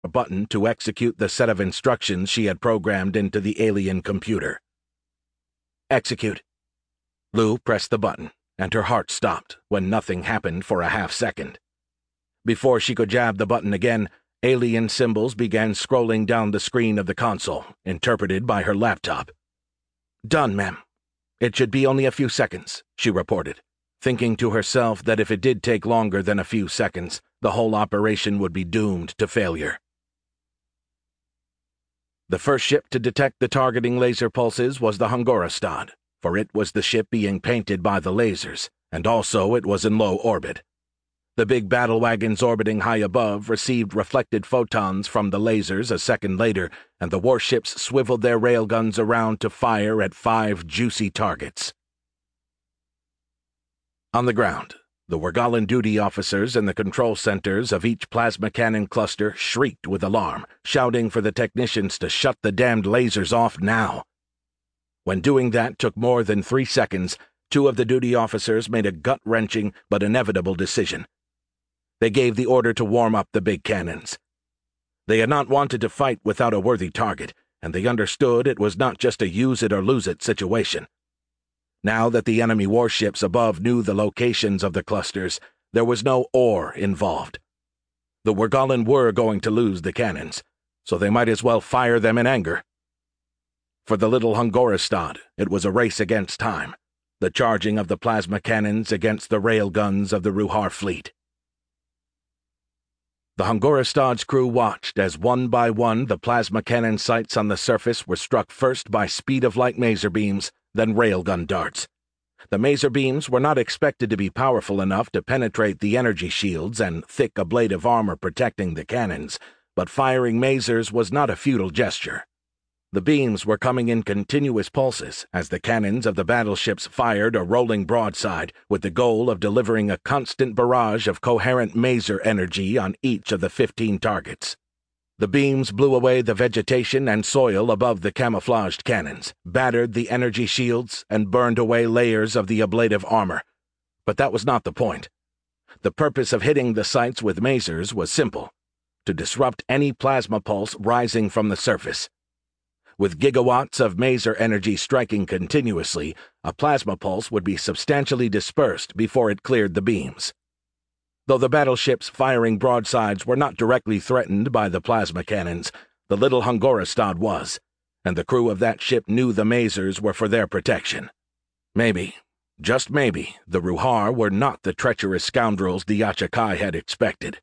a button to execute the set of instructions she had programmed into the alien computer. Execute. Lou pressed the button, and her heart stopped when nothing happened for a half-second. Before she could jab the button again, alien symbols began scrolling down the screen of the console, interpreted by her laptop. Done, ma'am. It should be only a few seconds, she reported, thinking to herself that if it did take longer than a few seconds, the whole operation would be doomed to failure. The first ship to detect the targeting laser pulses was the Hungorostad, for it was the ship being painted by the lasers, and also it was in low orbit. The big battle wagons orbiting high above received reflected photons from the lasers a second later, and the warships swiveled their railguns around to fire at 5 juicy targets. On the ground, the Wergalan duty officers in the control centers of each plasma cannon cluster shrieked with alarm, shouting for the technicians to shut the damned lasers off now. When doing that took more than 3 seconds, 2 of the duty officers made a gut-wrenching but inevitable decision. They gave the order to warm up the big cannons. They had not wanted to fight without a worthy target, and they understood it was not just a use-it-or-lose-it situation. Now that the enemy warships above knew the locations of the clusters, there was no or involved. The Wergalan were going to lose the cannons, so they might as well fire them in anger. For the little Hungorostad, it was a race against time, the charging of the plasma cannons against the rail guns of the Ruhar fleet. The Hungorostad's crew watched as one by one the plasma cannon sights on the surface were struck first by speed-of-light maser beams, then railgun darts. The maser beams were not expected to be powerful enough to penetrate the energy shields and thick ablative armor protecting the cannons, but firing masers was not a futile gesture. The beams were coming in continuous pulses as the cannons of the battleships fired a rolling broadside with the goal of delivering a constant barrage of coherent maser energy on each of the 15 targets. The beams blew away the vegetation and soil above the camouflaged cannons, battered the energy shields, and burned away layers of the ablative armor. But that was not the point. The purpose of hitting the sights with masers was simple: to disrupt any plasma pulse rising from the surface. With gigawatts of maser energy striking continuously, a plasma pulse would be substantially dispersed before it cleared the beams. Though the battleships firing broadsides were not directly threatened by the plasma cannons, the little Hungorostad was, and the crew of that ship knew the masers were for their protection. Maybe, just maybe, the Ruhar were not the treacherous scoundrels the Yachikai had expected.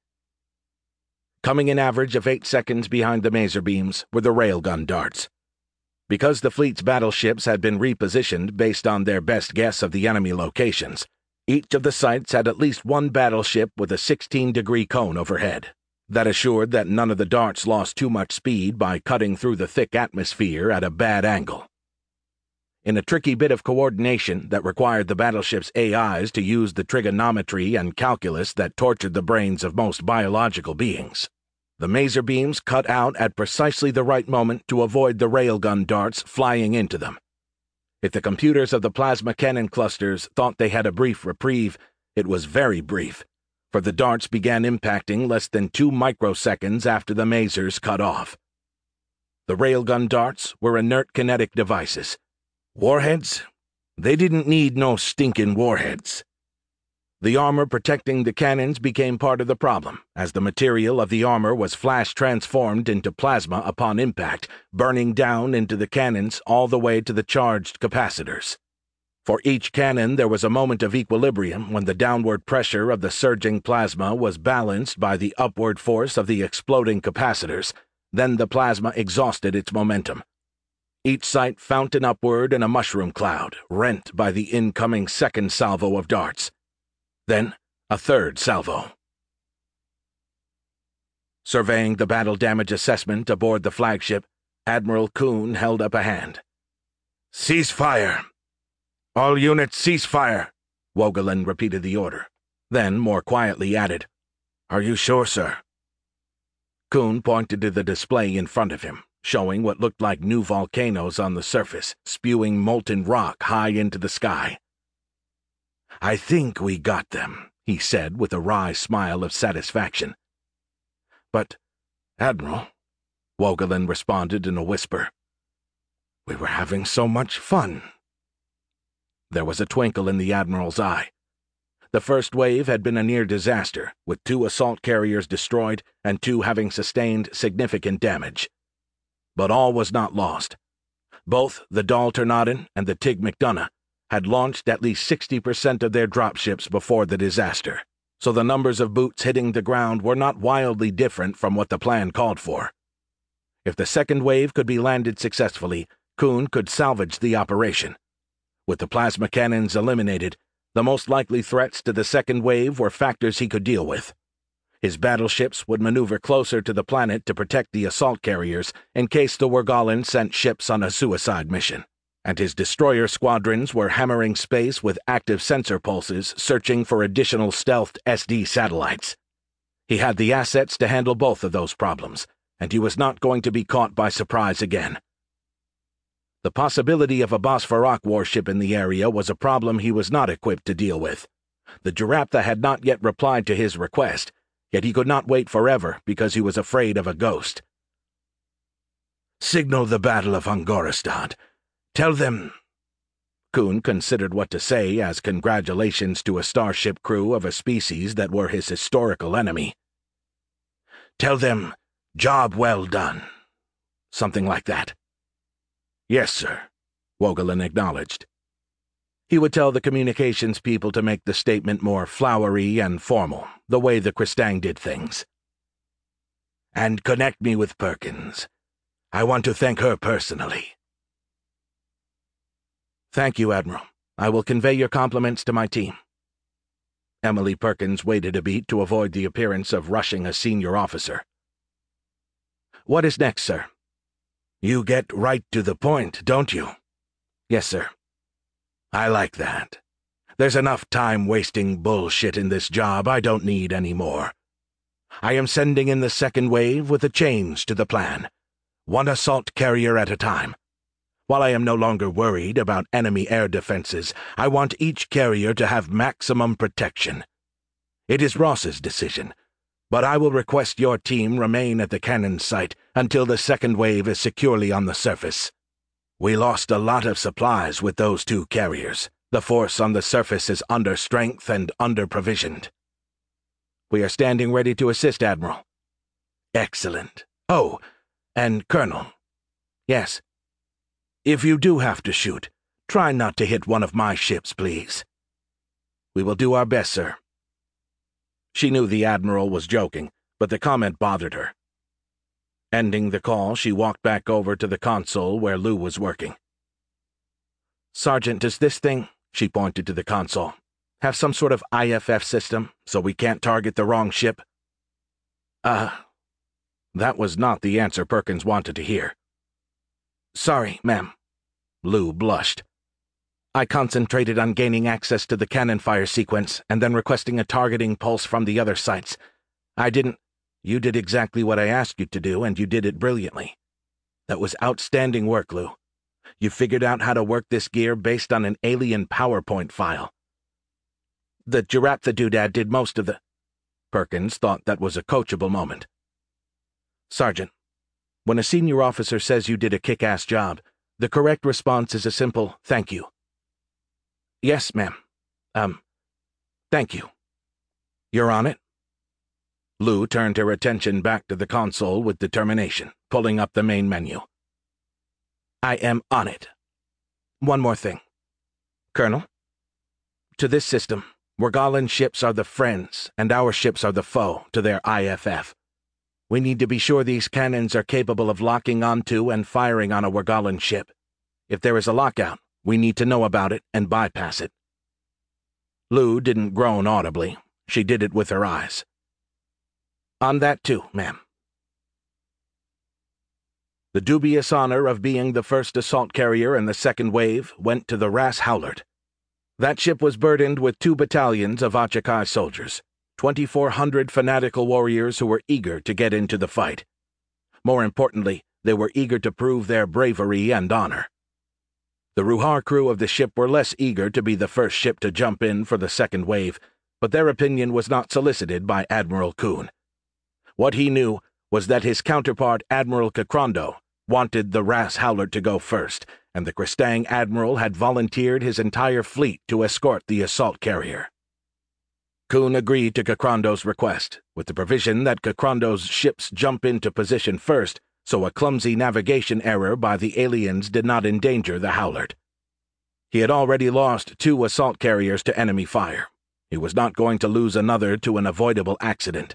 Coming an average of 8 seconds behind the maser beams were the railgun darts. Because the fleet's battleships had been repositioned based on their best guess of the enemy locations, each of the sites had at least one battleship with a 16-degree cone overhead. That assured that none of the darts lost too much speed by cutting through the thick atmosphere at a bad angle. In a tricky bit of coordination that required the battleship's AIs to use the trigonometry and calculus that tortured the brains of most biological beings, the maser beams cut out at precisely the right moment to avoid the railgun darts flying into them. If the computers of the plasma cannon clusters thought they had a brief reprieve, it was very brief, for the darts began impacting less than 2 microseconds after the masers cut off. The railgun darts were inert kinetic devices. Warheads? They didn't need no stinking warheads. The armor protecting the cannons became part of the problem, as the material of the armor was flash-transformed into plasma upon impact, burning down into the cannons all the way to the charged capacitors. For each cannon there was a moment of equilibrium when the downward pressure of the surging plasma was balanced by the upward force of the exploding capacitors. Then the plasma exhausted its momentum. Each sight fountained upward in a mushroom cloud, rent by the incoming second salvo of darts. Then a third salvo. Surveying the battle damage assessment aboard the flagship, Admiral Kuhn held up a hand. "Cease fire! All units cease fire!" Wogelin repeated the order. Then, more quietly, added, "Are you sure, sir?" Kuhn pointed to the display in front of him, showing what looked like new volcanoes on the surface, spewing molten rock high into the sky. "I think we got them," he said with a wry smile of satisfaction. "But "Admiral," Wogelin responded in a whisper. "We were having so much fun." There was a twinkle in the Admiral's eye. The first wave had been a near disaster, with 2 assault carriers destroyed and 2 having sustained significant damage. But all was not lost. Both the Dal Tornadin and the Tig McDonough had launched at least 60% of their dropships before the disaster, so the numbers of boots hitting the ground were not wildly different from what the plan called for. If the second wave could be landed successfully, Kuhn could salvage the operation. With the plasma cannons eliminated, the most likely threats to the second wave were factors he could deal with. His battleships would maneuver closer to the planet to protect the assault carriers in case the Worgallan sent ships on a suicide mission, and his destroyer squadrons were hammering space with active sensor pulses searching for additional stealthed SD satellites. He had the assets to handle both of those problems, and he was not going to be caught by surprise again. The possibility of a Bosphorok warship in the area was a problem he was not equipped to deal with. The Jaraptha had not yet replied to his request, yet he could not wait forever because he was afraid of a ghost. "Signal the Battle of Angorastad. Tell them—" Kuhn considered what to say as congratulations to a starship crew of a species that were his historical enemy. "Tell them, job well done." Something like that. "Yes, sir," Wogelin acknowledged. He would tell the communications people to make the statement more flowery and formal, the way the Kristang did things. "And connect me with Perkins. I want to thank her personally." "Thank you, Admiral. I will convey your compliments to my team." Emily Perkins waited a beat to avoid the appearance of rushing a senior officer. "What is next, sir?" "You get right to the point, don't you?" "Yes, sir." "I like that. There's enough time-wasting bullshit in this job. I don't need any more. I am sending in the second wave with a change to the plan. 1 assault carrier at a time. While I am no longer worried about enemy air defenses, I want each carrier to have maximum protection. It is Ross's decision, but I will request your team remain at the cannon site until the second wave is securely on the surface. We lost a lot of supplies with those 2 carriers. The force on the surface is under-strength and under-provisioned." "We are standing ready to assist, Admiral." "Excellent. Oh, and Colonel." "Yes." "If you do have to shoot, try not to hit one of my ships, please." "We will do our best, sir." She knew the Admiral was joking, but the comment bothered her. Ending the call, she walked back over to the console where Lou was working. "Sergeant, does this thing," she pointed to the console, "have some sort of IFF system so we can't target the wrong ship?" That was not the answer Perkins wanted to hear. "Sorry, ma'am." Lou blushed. "I concentrated on gaining access to the cannon fire sequence and then requesting a targeting pulse from the other sites. I didn't—" "You did exactly what I asked you to do, and you did it brilliantly. That was outstanding work, Lou. You figured out how to work this gear based on an alien PowerPoint file. The Jaraptha doodad did most of the—" Perkins thought that was a coachable moment. "Sergeant, when a senior officer says you did a kick-ass job, the correct response is a simple thank you." "Yes, ma'am. Thank you. You're on it?" Lou turned her attention back to the console with determination, pulling up the main menu. "I am on it. One more thing. Colonel, to this system, Worgallan ships are the friends and our ships are the foe to their IFF. We need to be sure these cannons are capable of locking onto and firing on a Worgallan ship. If there is a lockout, we need to know about it and bypass it." Lou didn't groan audibly. She did it with her eyes. "On that too, ma'am." The dubious honor of being the first assault carrier in the second wave went to the Ras Howlert. That ship was burdened with 2 battalions of Achakai soldiers, 2,400 fanatical warriors who were eager to get into the fight. More importantly, they were eager to prove their bravery and honor. The Ruhar crew of the ship were less eager to be the first ship to jump in for the second wave, but their opinion was not solicited by Admiral Kuhn. What he knew was that his counterpart, Admiral Kakrondo, wanted the Ras Howlert to go first, and the Kristang admiral had volunteered his entire fleet to escort the assault carrier. Kuhn agreed to Kakrondo's request, with the provision that Kakrondo's ships jump into position first so a clumsy navigation error by the aliens did not endanger the Howlert. He had already lost 2 assault carriers to enemy fire. He was not going to lose another to an avoidable accident.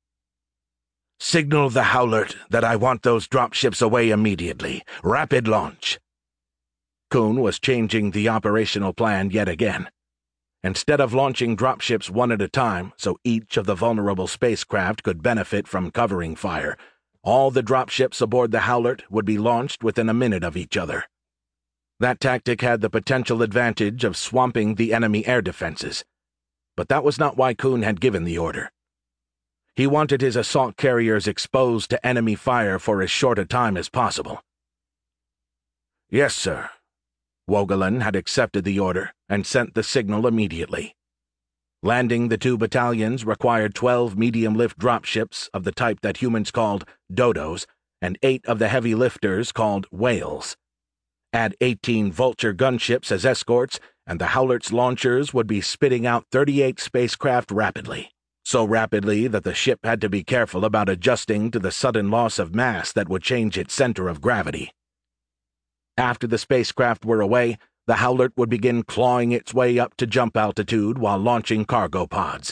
"Signal the Howlert that I want those dropships away immediately. Rapid launch." Kuhn was changing the operational plan yet again. Instead of launching dropships one at a time so each of the vulnerable spacecraft could benefit from covering fire, all the dropships aboard the Howlert would be launched within a minute of each other. That tactic had the potential advantage of swamping the enemy air defenses. But that was not why Kuhn had given the order. He wanted his assault carriers exposed to enemy fire for as short a time as possible. "Yes, sir." Wogelin had accepted the order and sent the signal immediately. Landing the 2 battalions required 12 medium-lift dropships of the type that humans called dodos and 8 of the heavy lifters called whales. Add 18 Vulture gunships as escorts, and the Howlert's launchers would be spitting out 38 spacecraft rapidly, so rapidly that the ship had to be careful about adjusting to the sudden loss of mass that would change its center of gravity. After the spacecraft were away, the Howlert would begin clawing its way up to jump altitude while launching cargo pods.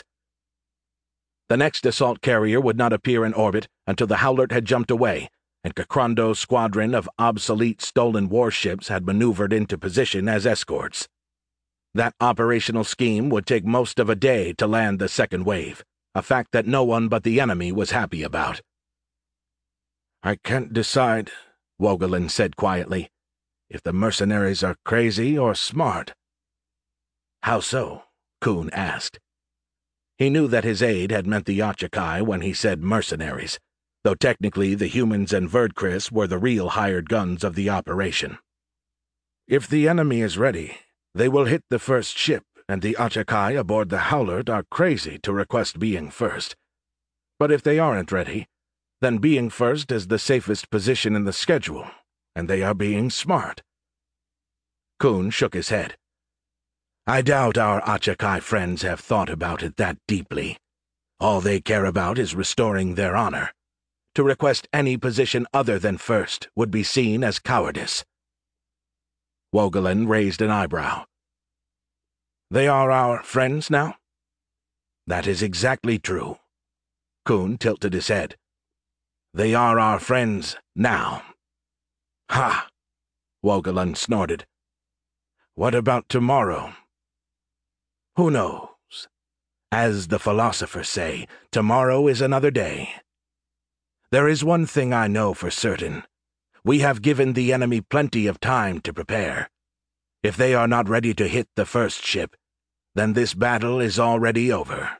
The next assault carrier would not appear in orbit until the Howlert had jumped away, and Kakrondo's squadron of obsolete stolen warships had maneuvered into position as escorts. That operational scheme would take most of a day to land the second wave, a fact that no one but the enemy was happy about. "I can't decide," Wogelin said quietly, "if the mercenaries are crazy or smart." "How so?" Kuhn asked. He knew that his aide had meant the Achakai when he said mercenaries, though technically the humans and Verdkris were the real hired guns of the operation. "If the enemy is ready, they will hit the first ship, and the Achakai aboard the Howlert are crazy to request being first. But if they aren't ready, then being first is the safest position in the schedule, and they are being smart." Kuhn shook his head. "I doubt our Achakai friends have thought about it that deeply. All they care about is restoring their honor. To request any position other than first would be seen as cowardice." Wogelin raised an eyebrow. "They are our friends now?" "That is exactly true." Kuhn tilted his head. "They are our friends now." "Ha!" Wogelin snorted. "What about tomorrow?" "Who knows? As the philosophers say, tomorrow is another day. There is one thing I know for certain. We have given the enemy plenty of time to prepare. If they are not ready to hit the first ship, then this battle is already over."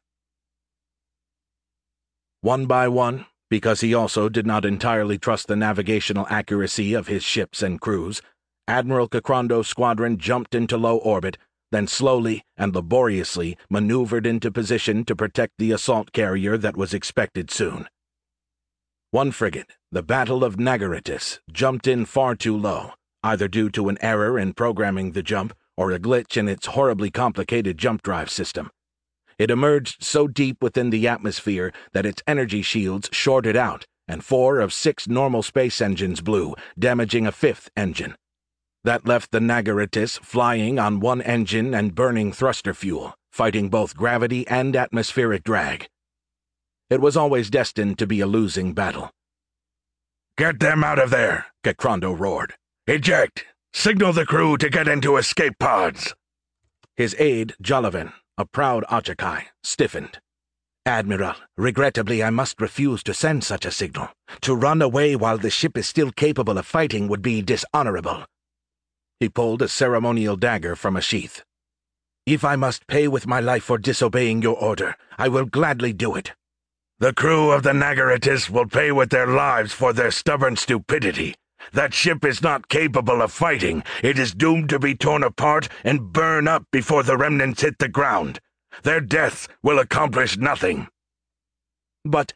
One by one, because he also did not entirely trust the navigational accuracy of his ships and crews, Admiral Kakrondo's squadron jumped into low orbit, then slowly and laboriously maneuvered into position to protect the assault carrier that was expected soon. One frigate, the Battle of Nagaritis, jumped in far too low, either due to an error in programming the jump or a glitch in its horribly complicated jump drive system. It emerged so deep within the atmosphere that its energy shields shorted out, and 4 of 6 normal space engines blew, damaging a 5th engine. That left the Nagaritis flying on one engine and burning thruster fuel, fighting both gravity and atmospheric drag. It was always destined to be a losing battle. "Get them out of there!" Kakrondo roared. "Eject! Signal the crew to get into escape pods!" His aide, Jalavan, a proud Achakai, stiffened. "Admiral, regrettably I must refuse to send such a signal. To run away while the ship is still capable of fighting would be dishonorable." He pulled a ceremonial dagger from a sheath. "If I must pay with my life for disobeying your order, I will gladly do it." "The crew of the Nagaritis will pay with their lives for their stubborn stupidity. That ship is not capable of fighting. It is doomed to be torn apart and burn up before the remnants hit the ground. Their deaths will accomplish nothing." "But,"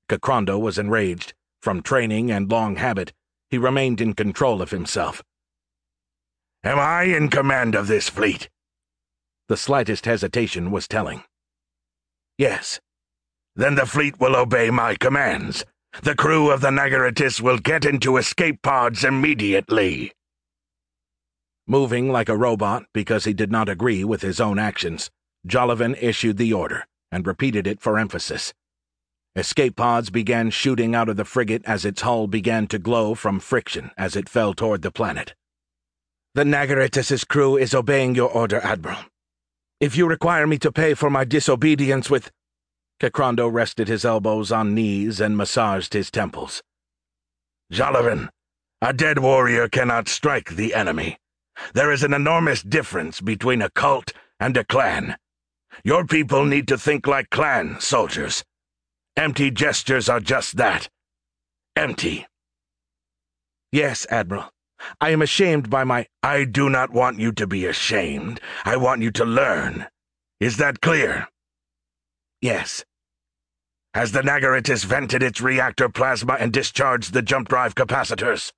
Kakrondo was enraged. From training and long habit, he remained in control of himself. "Am I in command of this fleet?" The slightest hesitation was telling. "Yes." "Then the fleet will obey my commands. The crew of the Nagaratis will get into escape pods immediately." Moving like a robot because he did not agree with his own actions, Jollivan issued the order and repeated it for emphasis. Escape pods began shooting out of the frigate as its hull began to glow from friction as it fell toward the planet. "The Nagaratis' crew is obeying your order, Admiral. If you require me to pay for my disobedience with—" Kakrondo rested his elbows on knees and massaged his temples. "Jollivan, a dead warrior cannot strike the enemy. There is an enormous difference between a cult and a clan. Your people need to think like clan soldiers. Empty gestures are just that. Empty." "Yes, Admiral. I am ashamed by my—" "I do not want you to be ashamed. I want you to learn. Is that clear?" "Yes." "Has the Nagaratis vented its reactor plasma and discharged the jump drive capacitors?"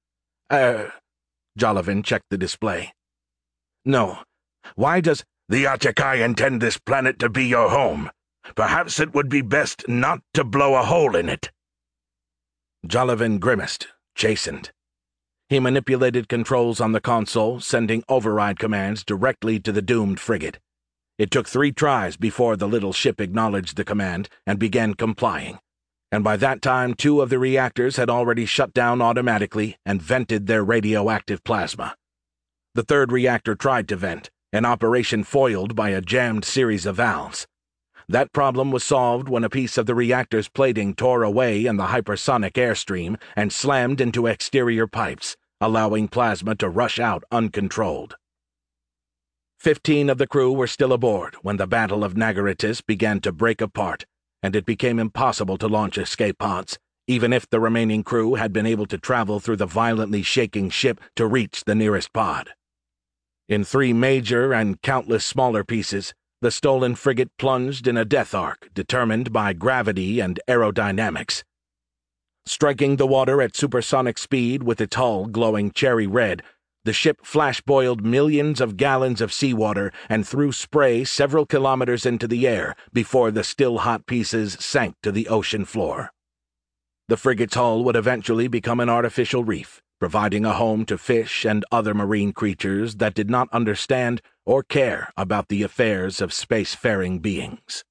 Jollivan checked the display. "No. Why does—" "The Achakai intend this planet to be your home. Perhaps it would be best not to blow a hole in it." Jollivan grimaced, chastened. He manipulated controls on the console, sending override commands directly to the doomed frigate. It took 3 tries before the little ship acknowledged the command and began complying, and by that time 2 of the reactors had already shut down automatically and vented their radioactive plasma. The 3rd reactor tried to vent, an operation foiled by a jammed series of valves. That problem was solved when a piece of the reactor's plating tore away in the hypersonic airstream and slammed into exterior pipes, allowing plasma to rush out uncontrolled. 15 of the crew were still aboard when the Battle of Nagaratis began to break apart, and it became impossible to launch escape pods, even if the remaining crew had been able to travel through the violently shaking ship to reach the nearest pod. In 3 major and countless smaller pieces, the stolen frigate plunged in a death arc determined by gravity and aerodynamics. Striking the water at supersonic speed with its hull glowing cherry red, the ship flash-boiled millions of gallons of seawater and threw spray several kilometers into the air before the still-hot pieces sank to the ocean floor. The frigate's hull would eventually become an artificial reef, providing a home to fish and other marine creatures that did not understand or care about the affairs of spacefaring beings.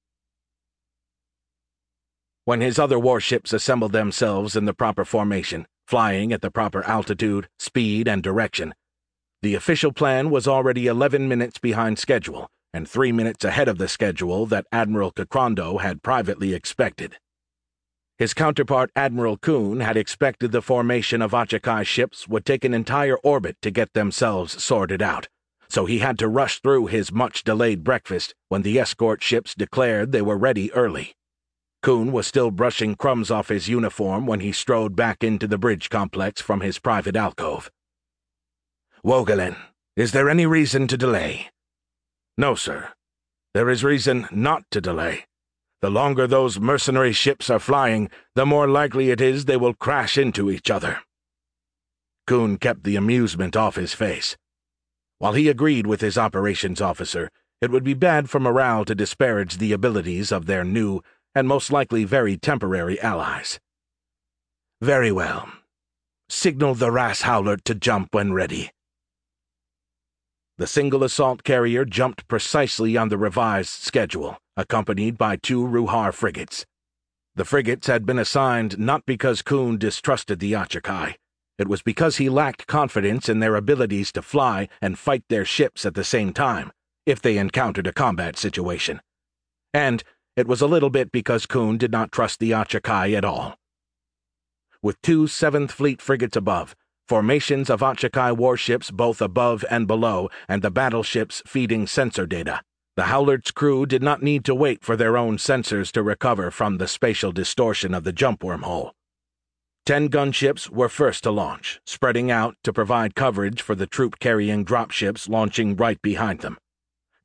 When his other warships assembled themselves in the proper formation, flying at the proper altitude, speed, and direction, the official plan was already 11 minutes behind schedule and 3 minutes ahead of the schedule that Admiral Kakrondo had privately expected. His counterpart Admiral Kuhn had expected the formation of Achakai ships would take an entire orbit to get themselves sorted out, so he had to rush through his much-delayed breakfast when the escort ships declared they were ready early. Kuhn was still brushing crumbs off his uniform when he strode back into the bridge complex from his private alcove. "Wogelin, is there any reason to delay?" "No, sir. There is reason not to delay. The longer those mercenary ships are flying, the more likely it is they will crash into each other." Kuhn kept the amusement off his face. While he agreed with his operations officer, it would be bad for morale to disparage the abilities of their new and most likely very temporary allies. "Very well. Signal the Ras Howlert to jump when ready." The single assault carrier jumped precisely on the revised schedule, accompanied by 2 Ruhar frigates. The frigates had been assigned not because Kuhn distrusted the Achakai. It was because he lacked confidence in their abilities to fly and fight their ships at the same time, if they encountered a combat situation. And it was a little bit because Kuhn did not trust the Achakai at all. With 2 7th Fleet frigates above, formations of Achakai warships both above and below, and the battleships feeding sensor data, the Howlert's crew did not need to wait for their own sensors to recover from the spatial distortion of the jump wormhole. 10 gunships were first to launch, spreading out to provide coverage for the troop-carrying dropships launching right behind them.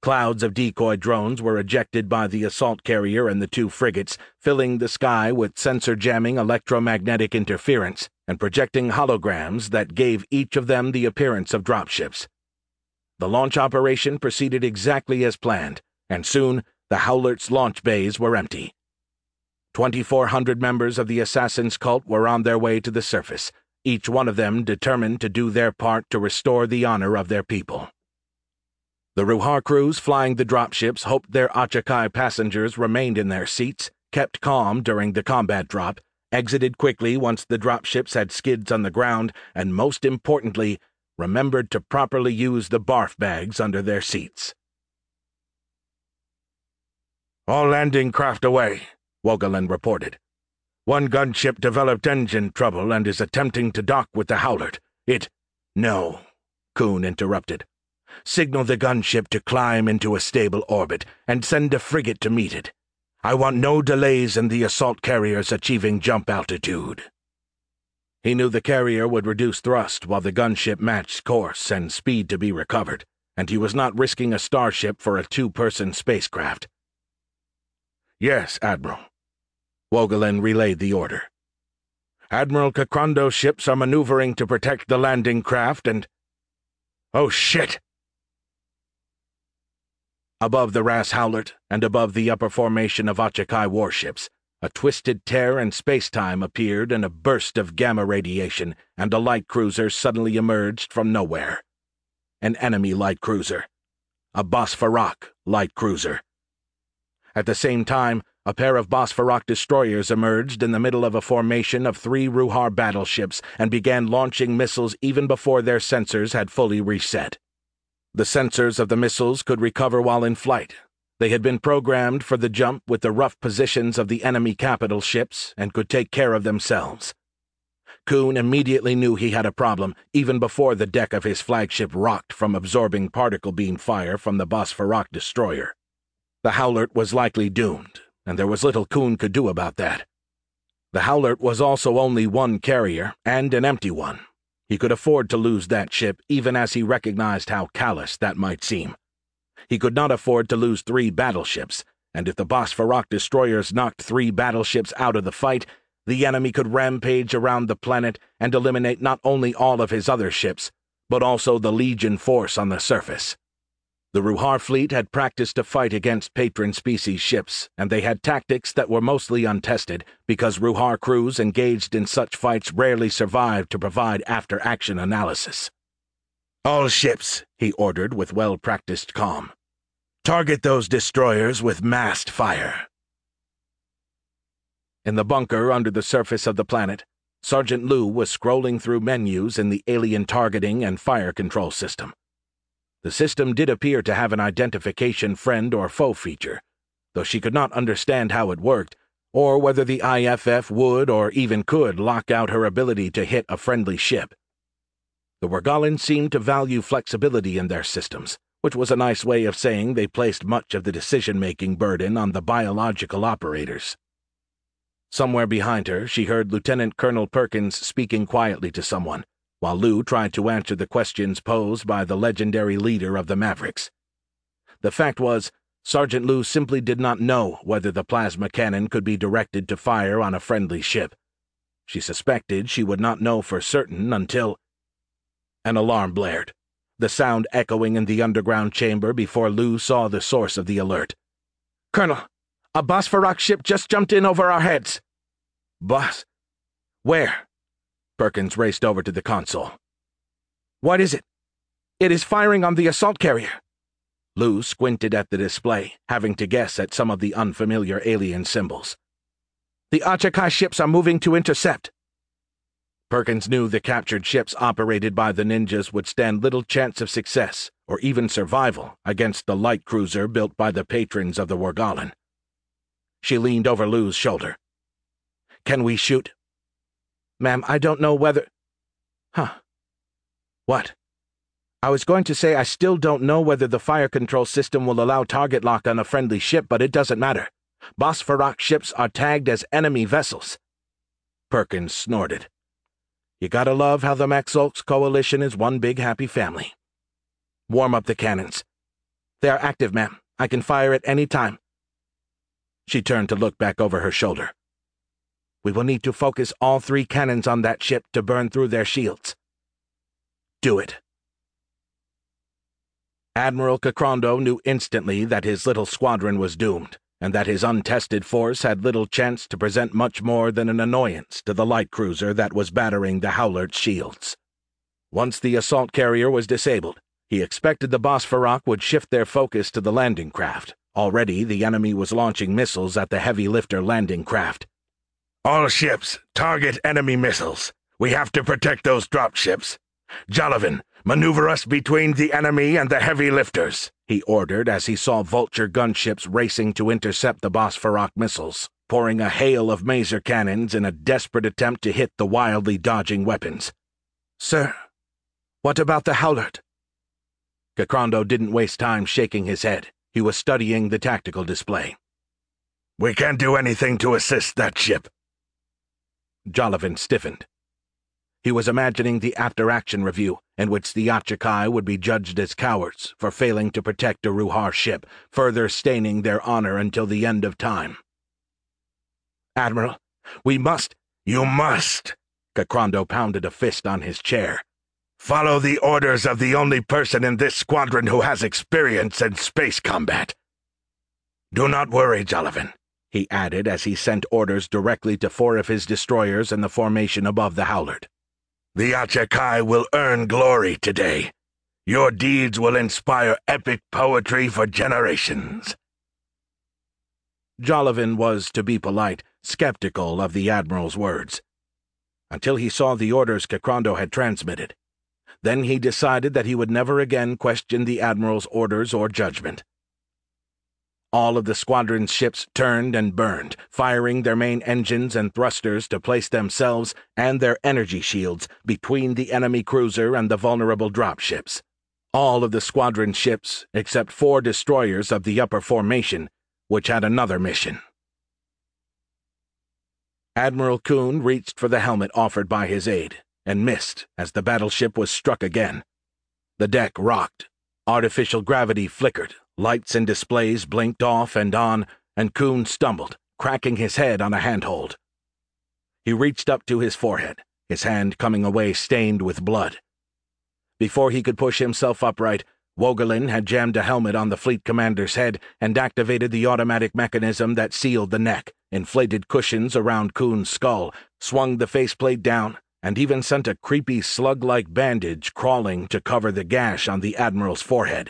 Clouds of decoy drones were ejected by the assault carrier and the two frigates, filling the sky with sensor-jamming electromagnetic interference and projecting holograms that gave each of them the appearance of dropships. The launch operation proceeded exactly as planned, and soon the Howlert's launch bays were empty. 2,400 members of the Assassin's Cult were on their way to the surface, each one of them determined to do their part to restore the honor of their people. The Ruhar crews flying the dropships hoped their Achakai passengers remained in their seats, kept calm during the combat drop, exited quickly once the dropships had skids on the ground, and most importantly, remembered to properly use the barf bags under their seats. "All landing craft away," Wogelin reported. "One gunship developed engine trouble and is attempting to dock with the Howlert. No," Kuhn interrupted. "Signal the gunship to climb into a stable orbit and send a frigate to meet it. I want no delays in the assault carriers achieving jump altitude." He knew the carrier would reduce thrust while the gunship matched course and speed to be recovered, and he was not risking a starship for a two-person spacecraft. "Yes, Admiral." Wogelin relayed the order. "Admiral Kakrando's ships are maneuvering to protect the landing craft and—" "Oh, shit!" Above the Ras Howlert and above the upper formation of Achakai warships, a twisted tear in space-time appeared in a burst of gamma radiation, and a light cruiser suddenly emerged from nowhere. An enemy light cruiser. A Bosfarak light cruiser. At the same time, a pair of Bosfarak destroyers emerged in the middle of a formation of 3 Ruhar battleships and began launching missiles even before their sensors had fully reset. The sensors of the missiles could recover while in flight. They had been programmed for the jump with the rough positions of the enemy capital ships and could take care of themselves. Kuhn immediately knew he had a problem even before the deck of his flagship rocked from absorbing particle beam fire from the Bosfarak destroyer. The Howlert was likely doomed, and there was little Kuhn could do about that. The Howlert was also only one carrier, and an empty one. He could afford to lose that ship even as he recognized how callous that might seem. He could not afford to lose 3 battleships, and if the Bosfarak destroyers knocked 3 battleships out of the fight, the enemy could rampage around the planet and eliminate not only all of his other ships, but also the Legion force on the surface. The Ruhar fleet had practiced to fight against patron species ships, and they had tactics that were mostly untested because Ruhar crews engaged in such fights rarely survived to provide after-action analysis. "All ships," he ordered with well-practiced calm. "Target those destroyers with massed fire." In the bunker under the surface of the planet, Sergeant Liu was scrolling through menus in the alien targeting and fire control system. The system did appear to have an identification friend or foe feature, though she could not understand how it worked, or whether the IFF would or even could lock out her ability to hit a friendly ship. The Worgalans seemed to value flexibility in their systems, which was a nice way of saying they placed much of the decision-making burden on the biological operators. Somewhere behind her, she heard Lieutenant Colonel Perkins speaking quietly to someone, while Liu tried to answer the questions posed by the legendary leader of the Mavericks. The fact was, Sergeant Liu simply did not know whether the plasma cannon could be directed to fire on a friendly ship. She suspected she would not know for certain until... An alarm blared, the sound echoing in the underground chamber before Liu saw the source of the alert. "Colonel, a Bosfarak ship just jumped in over our heads." "Boss? Where?" Perkins raced over to the console. "What is it?" "It is firing on the assault carrier." Liu squinted at the display, having to guess at some of the unfamiliar alien symbols. "The Achakai ships are moving to intercept." Perkins knew the captured ships operated by the ninjas would stand little chance of success, or even survival, against the light cruiser built by the patrons of the Worgalan. She leaned over Liu's shoulder. "Can we shoot?" "Ma'am, I don't know whether—" "Huh. What?" "I was going to say I still don't know whether the fire control system will allow target lock on a friendly ship, but it doesn't matter. Bosfarak ships are tagged as enemy vessels." Perkins snorted. "You gotta love how the Maxolks Coalition is one big happy family. Warm up the cannons." They are active, ma'am. I can fire at any time. She turned to look back over her shoulder. We will need to focus all 3 cannons on that ship to burn through their shields. Do it. Admiral Kakrondo knew instantly that his little squadron was doomed, and that his untested force had little chance to present much more than an annoyance to the light cruiser that was battering the Howlert's shields. Once the assault carrier was disabled, he expected the Bosphorok would shift their focus to the landing craft. Already the enemy was launching missiles at the heavy lifter landing craft. All ships, target enemy missiles. We have to protect those drop ships. Jalavan, maneuver us between the enemy and the heavy lifters, he ordered as he saw Vulture gunships racing to intercept the Bosphorok missiles, pouring a hail of maser cannons in a desperate attempt to hit the wildly dodging weapons. Sir, what about the Howlert? Kakrondo didn't waste time shaking his head. He was studying the tactical display. We can't do anything to assist that ship. Jalavan stiffened. He was imagining the after-action review, in which the Yachikai would be judged as cowards for failing to protect a Ruhar ship, further staining their honor until the end of time. Admiral, we must— You must! Kakrondo pounded a fist on his chair. Follow the orders of the only person in this squadron who has experience in space combat. Do not worry, Jalavan, he added as he sent orders directly to 4 of his destroyers in the formation above the Howlert. The Yachikai will earn glory today. Your deeds will inspire epic poetry for generations. Jalavan was, to be polite, skeptical of the Admiral's words, until he saw the orders Kakrondo had transmitted. Then he decided that he would never again question the Admiral's orders or judgment. All of the squadron's ships turned and burned, firing their main engines and thrusters to place themselves and their energy shields between the enemy cruiser and the vulnerable dropships. All of the squadron's ships, except 4 destroyers of the upper formation, which had another mission. Admiral Kuhn reached for the helmet offered by his aide, and missed as the battleship was struck again. The deck rocked, artificial gravity flickered, lights and displays blinked off and on, and Kuhn stumbled, cracking his head on a handhold. He reached up to his forehead, his hand coming away stained with blood. Before he could push himself upright, Wogelin had jammed a helmet on the fleet commander's head and activated the automatic mechanism that sealed the neck, inflated cushions around Kuhn's skull, swung the faceplate down, and even sent a creepy slug-like bandage crawling to cover the gash on the Admiral's forehead.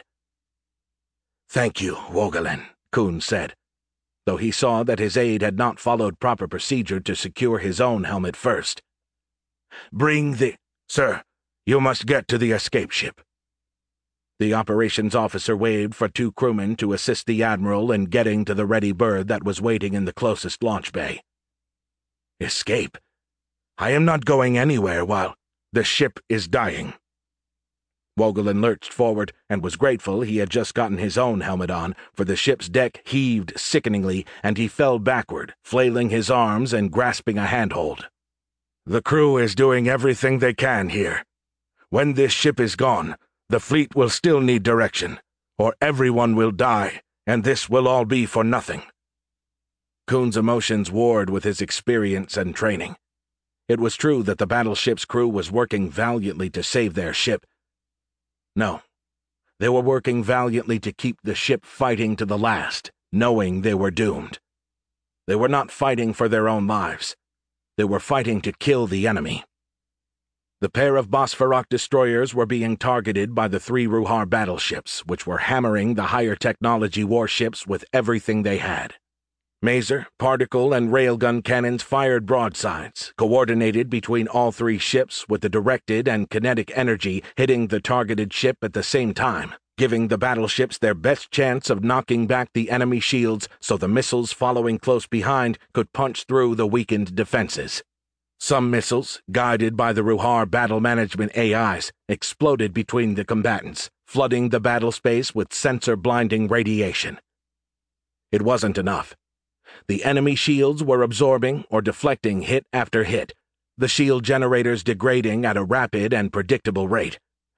"Thank you, Wogelin," Kuhn said, though he saw that his aide had not followed proper procedure to secure his own helmet first. "Bring the— Sir, you must get to the escape ship." The operations officer waved for 2 crewmen to assist the Admiral in getting to the ready bird that was waiting in the closest launch bay. "Escape? I am not going anywhere while the ship is dying." Wogelin lurched forward and was grateful he had just gotten his own helmet on, for the ship's deck heaved sickeningly and he fell backward, flailing his arms and grasping a handhold. "The crew is doing everything they can here. When this ship is gone, the fleet will still need direction, or everyone will die, and this will all be for nothing." Kuhn's emotions warred with his experience and training. It was true that the battleship's crew was working valiantly to save their ship. No, they were working valiantly to keep the ship fighting to the last, knowing they were doomed. They were not fighting for their own lives. They were fighting to kill the enemy. The pair of Bosphorok destroyers were being targeted by the 3 Ruhar battleships, which were hammering the higher technology warships with everything they had. Maser, particle, and railgun cannons fired broadsides, coordinated between all 3 ships with the directed and kinetic energy hitting the targeted ship at the same time, giving the battleships their best chance of knocking back the enemy shields so the missiles following close behind could punch through the weakened defenses. Some missiles, guided by the Ruhar battle management AIs, exploded between the combatants, flooding the battle space with sensor-blinding radiation. It wasn't enough. The enemy shields were absorbing or deflecting hit after hit, the shield generators degrading at a rapid and predictable rate.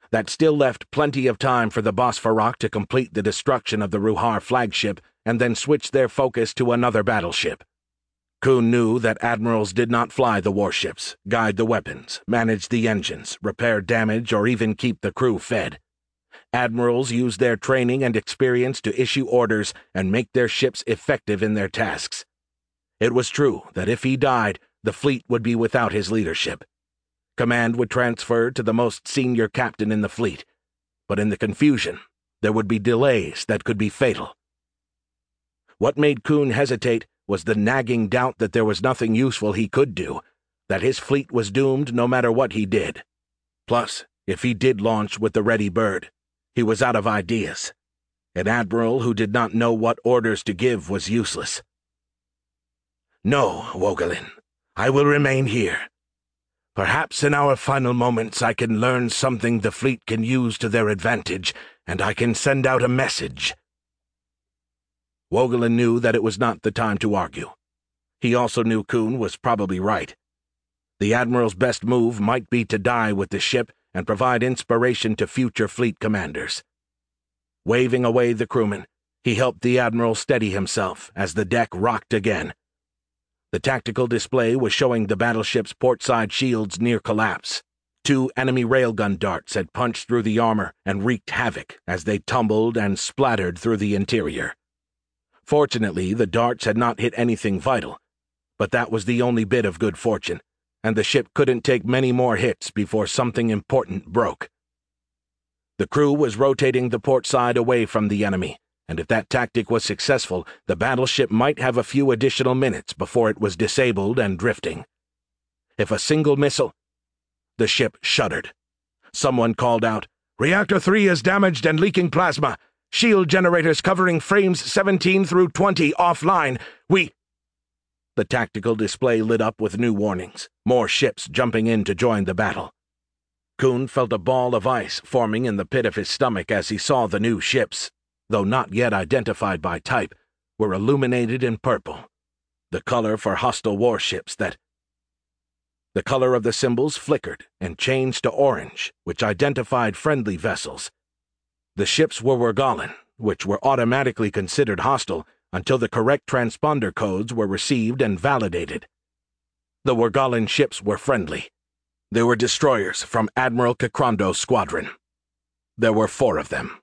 That still left plenty of time for the Bosphorok to complete the destruction of the Ruhar flagship and then switch their focus to another battleship. Kuhn knew that admirals did not fly the warships, guide the weapons, manage the engines, repair damage, or even keep the crew fed. Admirals used their training and experience to issue orders and make their ships effective in their tasks. It was true that if he died, the fleet would be without his leadership. Command would transfer to the most senior captain in the fleet, but in the confusion, there would be delays that could be fatal. What made Kuhn hesitate was the nagging doubt that there was nothing useful he could do, that his fleet was doomed no matter what he did. Plus, if he did launch with the Ready Bird, he was out of ideas. An admiral who did not know what orders to give was useless. "No, Wogelin, I will remain here. Perhaps in our final moments I can learn something the fleet can use to their advantage, and I can send out a message." Wogelin knew that it was not the time to argue. He also knew Kuhn was probably right. The admiral's best move might be to die with the ship and provide inspiration to future fleet commanders. Waving away the crewmen, he helped the admiral steady himself as the deck rocked again. The tactical display was showing the battleship's portside shields near collapse. 2 enemy railgun darts had punched through the armor and wreaked havoc as they tumbled and splattered through the interior. Fortunately, the darts had not hit anything vital, but that was the only bit of good fortune, and the ship couldn't take many more hits before something important broke. The crew was rotating the port side away from the enemy, and if that tactic was successful, the battleship might have a few additional minutes before it was disabled and drifting. If a single missile... The ship shuddered. Someone called out, "Reactor 3 is damaged and leaking plasma. Shield generators covering frames 17 through 20 offline. The tactical display lit up with new warnings, more ships jumping in to join the battle. Kuhn felt a ball of ice forming in the pit of his stomach as he saw the new ships, though not yet identified by type, were illuminated in purple, the color for hostile warships that... The color of the symbols flickered and changed to orange, which identified friendly vessels. The ships were Wergalen, which were automatically considered hostile until the correct transponder codes were received and validated. The Wergalen ships were friendly. They were destroyers from Admiral Kakrondo's squadron. There were 4 of them.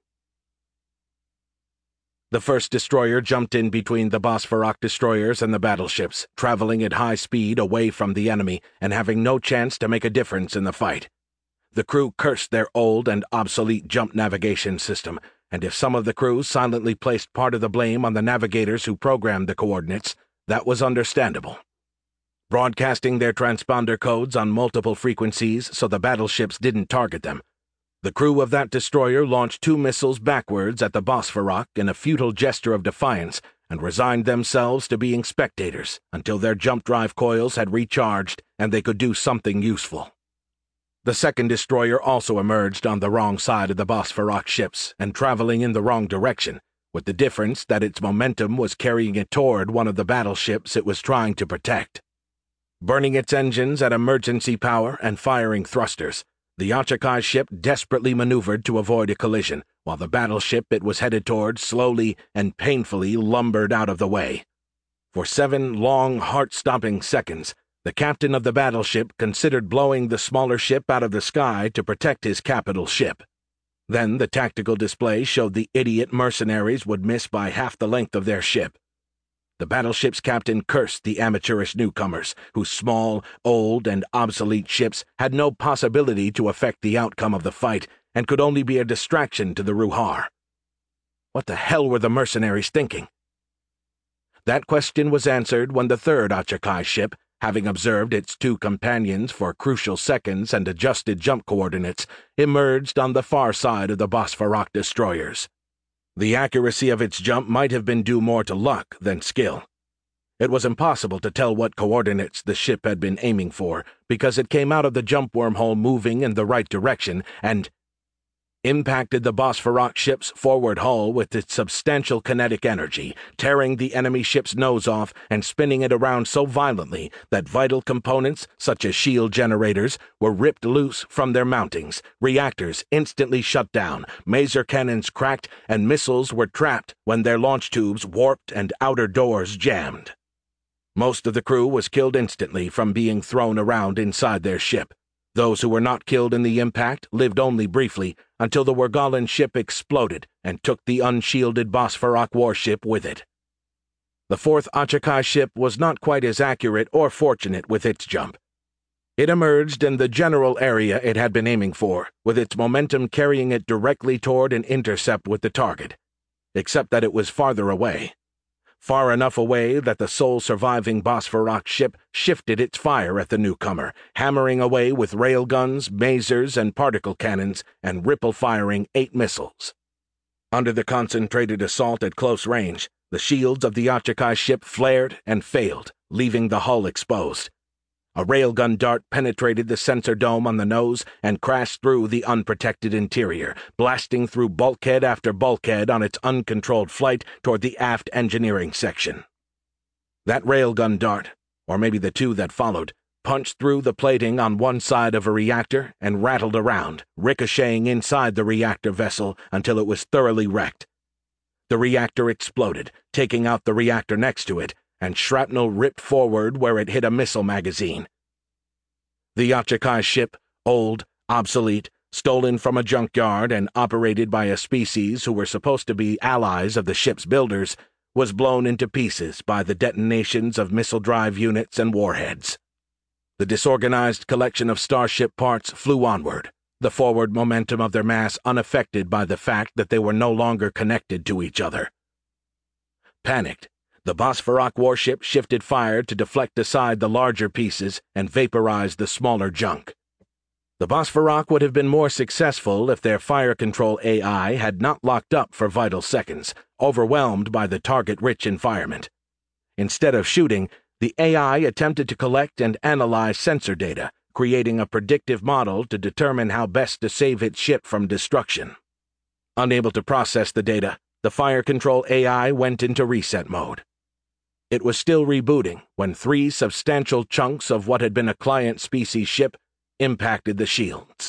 The first destroyer jumped in between the Bosphorok destroyers and the battleships, traveling at high speed away from the enemy and having no chance to make a difference in the fight. The crew cursed their old and obsolete jump navigation system, and if some of the crew silently placed part of the blame on the navigators who programmed the coordinates, that was understandable. Broadcasting their transponder codes on multiple frequencies so the battleships didn't target them, the crew of that destroyer launched 2 missiles backwards at the Bosphorok in a futile gesture of defiance and resigned themselves to being spectators until their jump drive coils had recharged and they could do something useful. The second destroyer also emerged on the wrong side of the Bosphorok ships and traveling in the wrong direction, with the difference that its momentum was carrying it toward one of the battleships it was trying to protect. Burning its engines at emergency power and firing thrusters, the Achakai ship desperately maneuvered to avoid a collision, while the battleship it was headed toward slowly and painfully lumbered out of the way. For 7 long, heart-stopping seconds, the captain of the battleship considered blowing the smaller ship out of the sky to protect his capital ship. Then the tactical display showed the idiot mercenaries would miss by half the length of their ship. The battleship's captain cursed the amateurish newcomers, whose small, old, and obsolete ships had no possibility to affect the outcome of the fight and could only be a distraction to the Ruhar. What the hell were the mercenaries thinking? That question was answered when the third Achakai ship, having observed its 2 companions for crucial seconds and adjusted jump coordinates, emerged on the far side of the Bosphorok destroyers. The accuracy of its jump might have been due more to luck than skill. It was impossible to tell what coordinates the ship had been aiming for, because it came out of the jump wormhole moving in the right direction, and impacted the Bosphorok ship's forward hull with its substantial kinetic energy, tearing the enemy ship's nose off and spinning it around so violently that vital components, such as shield generators, were ripped loose from their mountings, reactors instantly shut down, maser cannons cracked, and missiles were trapped when their launch tubes warped and outer doors jammed. Most of the crew was killed instantly from being thrown around inside their ship. Those who were not killed in the impact lived only briefly until the Worgalan ship exploded and took the unshielded Bosphorok warship with it. The 4th Achakai ship was not quite as accurate or fortunate with its jump. It emerged in the general area it had been aiming for, with its momentum carrying it directly toward an intercept with the target, except that it was farther away. Far enough away that the sole surviving Bosphorok ship shifted its fire at the newcomer, hammering away with railguns, masers, and particle cannons, and ripple-firing 8 missiles. Under the concentrated assault at close range, the shields of the Achakai ship flared and failed, leaving the hull exposed. A railgun dart penetrated the sensor dome on the nose and crashed through the unprotected interior, blasting through bulkhead after bulkhead on its uncontrolled flight toward the aft engineering section. That railgun dart, or maybe the 2 that followed, punched through the plating on one side of a reactor and rattled around, ricocheting inside the reactor vessel until it was thoroughly wrecked. The reactor exploded, taking out the reactor next to it, and shrapnel ripped forward where it hit a missile magazine. The Achakai ship, old, obsolete, stolen from a junkyard and operated by a species who were supposed to be allies of the ship's builders, was blown into pieces by the detonations of missile drive units and warheads. The disorganized collection of starship parts flew onward, the forward momentum of their mass unaffected by the fact that they were no longer connected to each other. Panicked, the Bosphorok warship shifted fire to deflect aside the larger pieces and vaporize the smaller junk. The Bosphorok would have been more successful if their fire control AI had not locked up for vital seconds, overwhelmed by the target-rich environment. Instead of shooting, the AI attempted to collect and analyze sensor data, creating a predictive model to determine how best to save its ship from destruction. Unable to process the data, the fire control AI went into reset mode. It was still rebooting when 3 substantial chunks of what had been a client species ship impacted the shields.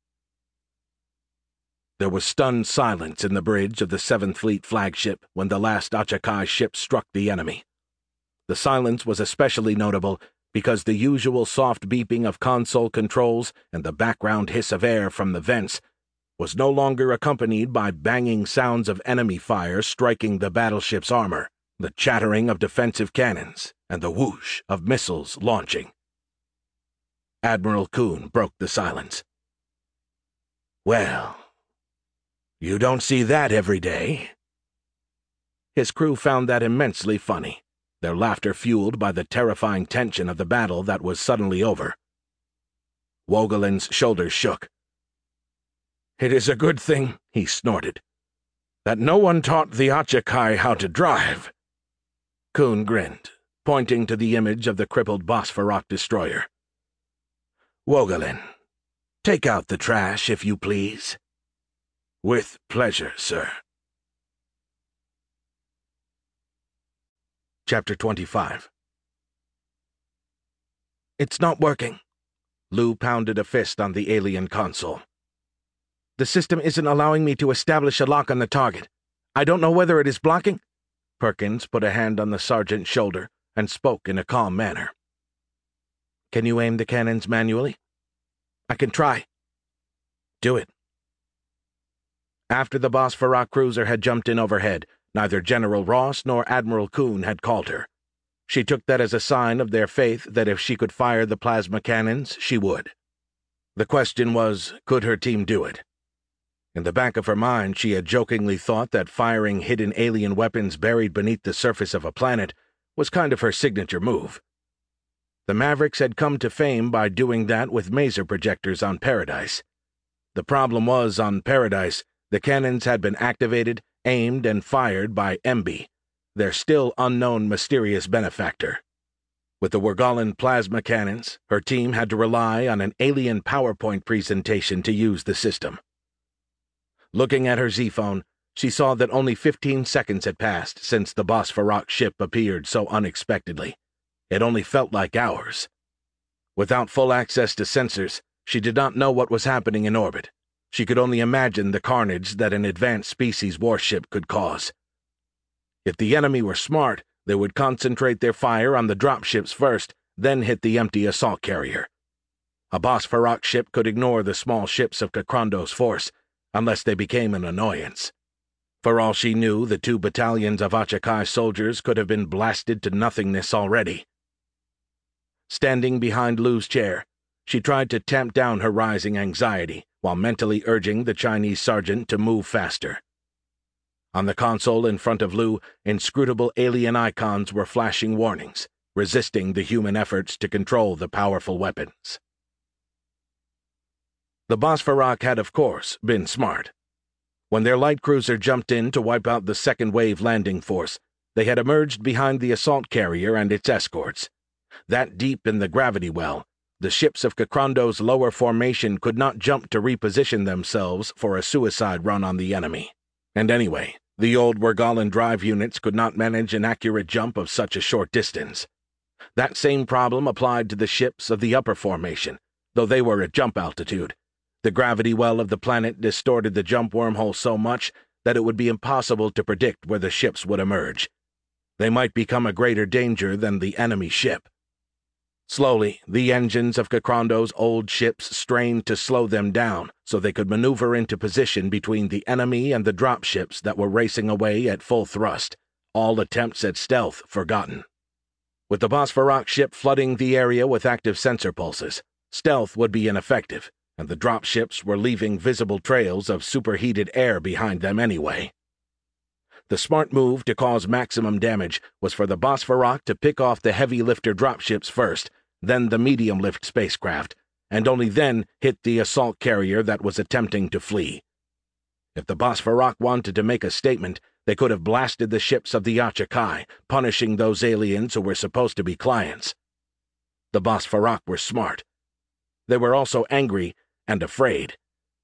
There was stunned silence in the bridge of the 7th Fleet flagship when the last Achakai ship struck the enemy. The silence was especially notable because the usual soft beeping of console controls and the background hiss of air from the vents was no longer accompanied by banging sounds of enemy fire striking the battleship's armor, the chattering of defensive cannons, and the whoosh of missiles launching. Admiral Kuhn broke the silence. "Well, you don't see that every day." His crew found that immensely funny, their laughter fueled by the terrifying tension of the battle that was suddenly over. Wogalan's shoulders shook. "It is a good thing," he snorted, "that no one taught the Achakai how to drive." Kuhn grinned, pointing to the image of the crippled Bosphorok destroyer. "Wogalan, take out the trash, if you please." "With pleasure, sir." Chapter 25. "It's not working." Lou pounded a fist on the alien console. "The system isn't allowing me to establish a lock on the target. I don't know whether it is blocking." Perkins put a hand on the sergeant's shoulder and spoke in a calm manner. "Can you aim the cannons manually?" "I can try." "Do it." After the Bosphorok cruiser had jumped in overhead, neither General Ross nor Admiral Kuhn had called her. She took that as a sign of their faith that if she could fire the plasma cannons, she would. The question was, could her team do it? In the back of her mind, she had jokingly thought that firing hidden alien weapons buried beneath the surface of a planet was kind of her signature move. The Mavericks had come to fame by doing that with maser projectors on Paradise. The problem was, on Paradise, the cannons had been activated, aimed, and fired by Emby, their still unknown mysterious benefactor. With the Worgalan plasma cannons, her team had to rely on an alien PowerPoint presentation to use the system. Looking at her Z-phone, she saw that only 15 seconds had passed since the Bosphorok ship appeared so unexpectedly. It only felt like hours. Without full access to sensors, she did not know what was happening in orbit. She could only imagine the carnage that an advanced species warship could cause. If the enemy were smart, they would concentrate their fire on the dropships first, then hit the empty assault carrier. A Bosphorok ship could ignore the small ships of Kakrando's force, unless they became an annoyance. For all she knew, the 2 battalions of Achakai soldiers could have been blasted to nothingness already. Standing behind Lu's chair, she tried to tamp down her rising anxiety while mentally urging the Chinese sergeant to move faster. On the console in front of Lu, inscrutable alien icons were flashing warnings, resisting the human efforts to control the powerful weapons. The Bosphorok had, of course, been smart. When their light cruiser jumped in to wipe out the second-wave landing force, they had emerged behind the assault carrier and its escorts. That deep in the gravity well, the ships of Kakrando's lower formation could not jump to reposition themselves for a suicide run on the enemy. And anyway, the old Wergalan drive units could not manage an accurate jump of such a short distance. That same problem applied to the ships of the upper formation, though they were at jump altitude. The gravity well of the planet distorted the jump wormhole so much that it would be impossible to predict where the ships would emerge. They might become a greater danger than the enemy ship. Slowly, the engines of Kakrando's old ships strained to slow them down so they could maneuver into position between the enemy and the dropships that were racing away at full thrust, all attempts at stealth forgotten. With the Bosphorok ship flooding the area with active sensor pulses, stealth would be ineffective, and the dropships were leaving visible trails of superheated air behind them anyway. The smart move to cause maximum damage was for the Bosphorok to pick off the heavy lifter dropships first, then the medium-lift spacecraft, and only then hit the assault carrier that was attempting to flee. If the Bosphorok wanted to make a statement, they could have blasted the ships of the Achakai, punishing those aliens who were supposed to be clients. The Bosphorok were smart. They were also angry and afraid.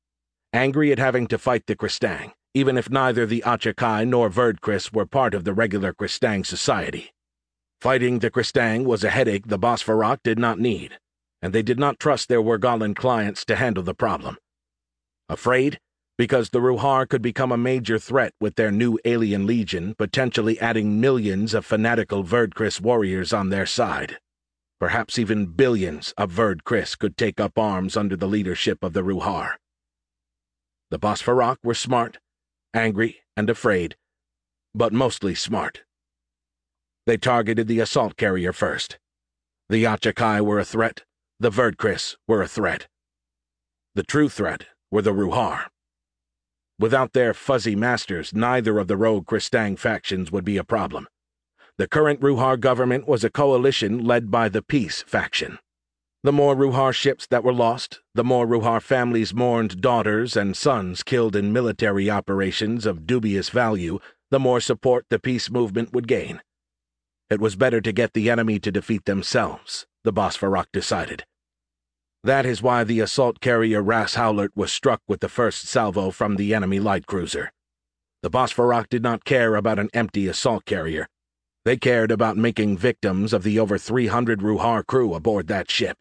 Angry at having to fight the Kristang, even if neither the Achakai nor Verdkris were part of the regular Kristang society. Fighting the Kristang was a headache the Bosphorok did not need, and they did not trust their Wergalan clients to handle the problem. Afraid? Because the Ruhar could become a major threat with their new alien legion, potentially adding millions of fanatical Verdkris warriors on their side. Perhaps even billions of Verdkris could take up arms under the leadership of the Ruhar. The Bosphorok were smart, angry, and afraid, but mostly smart. They targeted the assault carrier first. The Achakai were a threat, the Verdkris were a threat. The true threat were the Ruhar. Without their fuzzy masters, neither of the rogue Kristang factions would be a problem. The current Ruhar government was a coalition led by the Peace faction. The more Ruhar ships that were lost, the more Ruhar families mourned daughters and sons killed in military operations of dubious value, the more support the peace movement would gain. It was better to get the enemy to defeat themselves, the Bosphorok decided. That is why the assault carrier Ras Howlert was struck with the first salvo from the enemy light cruiser. The Bosphorok did not care about an empty assault carrier. They cared about making victims of the over 300 Ruhar crew aboard that ship.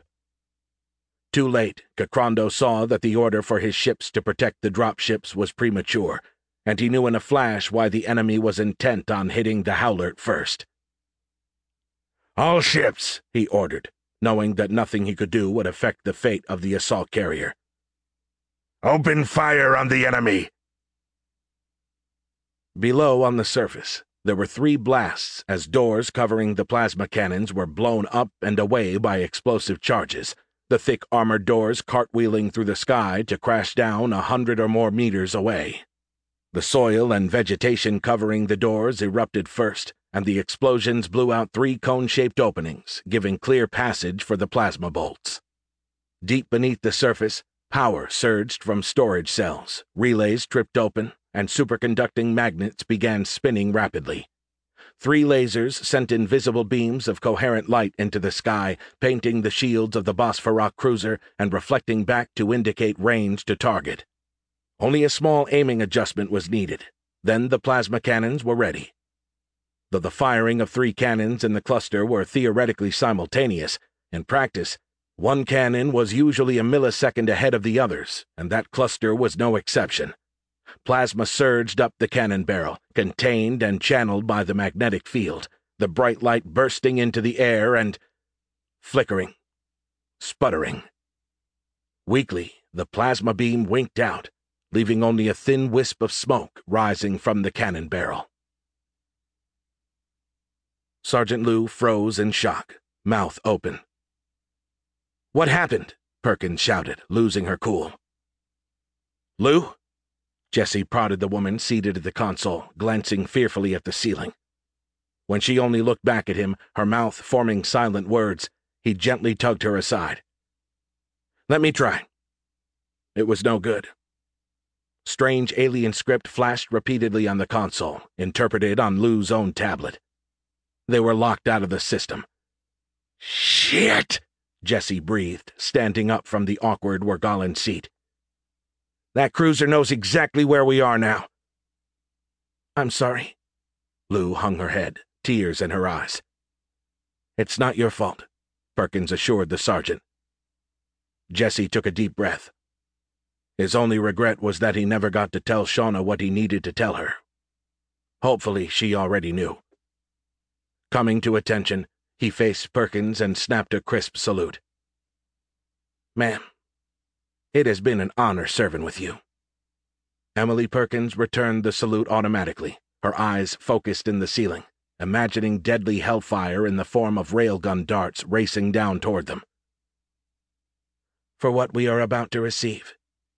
Too late, Kakrando saw that the order for his ships to protect the dropships was premature, and he knew in a flash why the enemy was intent on hitting the Howlert first. "All ships," he ordered, knowing that nothing he could do would affect the fate of the assault carrier. "Open fire on the enemy!" Below on the surface, there were 3 blasts as doors covering the plasma cannons were blown up and away by explosive charges, the thick armored doors cartwheeling through the sky to crash down 100 or more meters away. The soil and vegetation covering the doors erupted first, and the explosions blew out 3 cone-shaped openings, giving clear passage for the plasma bolts. Deep beneath the surface, power surged from storage cells, relays tripped open, and superconducting magnets began spinning rapidly. 3 lasers sent invisible beams of coherent light into the sky, painting the shields of the Bosphorok cruiser and reflecting back to indicate range to target. Only a small aiming adjustment was needed. Then the plasma cannons were ready. Though the firing of 3 cannons in the cluster were theoretically simultaneous, in practice, one cannon was usually a millisecond ahead of the others, and that cluster was no exception. Plasma surged up the cannon barrel, contained and channeled by the magnetic field, the bright light bursting into the air and flickering, sputtering. Weakly, the plasma beam winked out, leaving only a thin wisp of smoke rising from the cannon barrel. Sergeant Lou froze in shock, mouth open. "What happened?" Perkins shouted, losing her cool. "Lou?" Jessie prodded the woman seated at the console, glancing fearfully at the ceiling. When she only looked back at him, her mouth forming silent words, he gently tugged her aside. "Let me try." It was no good. Strange alien script flashed repeatedly on the console, interpreted on Lou's own tablet. They were locked out of the system. "Shit!" Jessie breathed, standing up from the awkward Worgalan seat. "That cruiser knows exactly where we are now." "I'm sorry." Lou hung her head, tears in her eyes. "It's not your fault," Perkins assured the sergeant. Jessie took a deep breath. His only regret was that he never got to tell Shauna what he needed to tell her. Hopefully she already knew. Coming to attention, he faced Perkins and snapped a crisp salute. "Ma'am, it has been an honor serving with you." Emily Perkins returned the salute automatically, her eyes focused in the ceiling, imagining deadly hellfire in the form of railgun darts racing down toward them. "For what we are about to receive."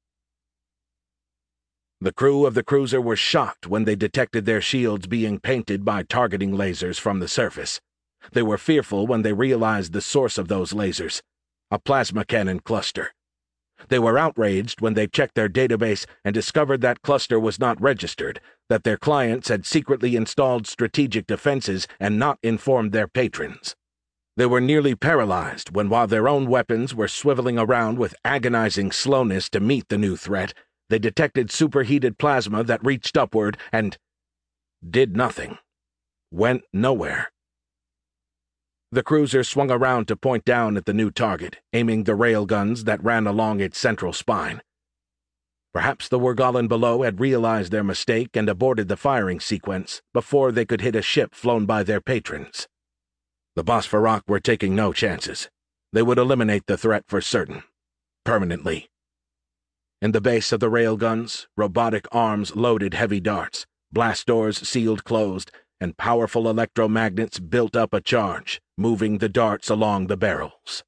The crew of the cruiser were shocked when they detected their shields being painted by targeting lasers from the surface. They were fearful when they realized the source of those lasers, a plasma cannon cluster. They were outraged when they checked their database and discovered that cluster was not registered, that their clients had secretly installed strategic defenses and not informed their patrons. They were nearly paralyzed when, while their own weapons were swiveling around with agonizing slowness to meet the new threat, they detected superheated plasma that reached upward and did nothing, went nowhere. The cruiser swung around to point down at the new target, aiming the railguns that ran along its central spine. Perhaps the Worgalan below had realized their mistake and aborted the firing sequence before they could hit a ship flown by their patrons. The Bosphorok were taking no chances. They would eliminate the threat for certain, permanently. In the base of the railguns, robotic arms loaded heavy darts, blast doors sealed closed, and powerful electromagnets built up a charge, moving the darts along the barrels.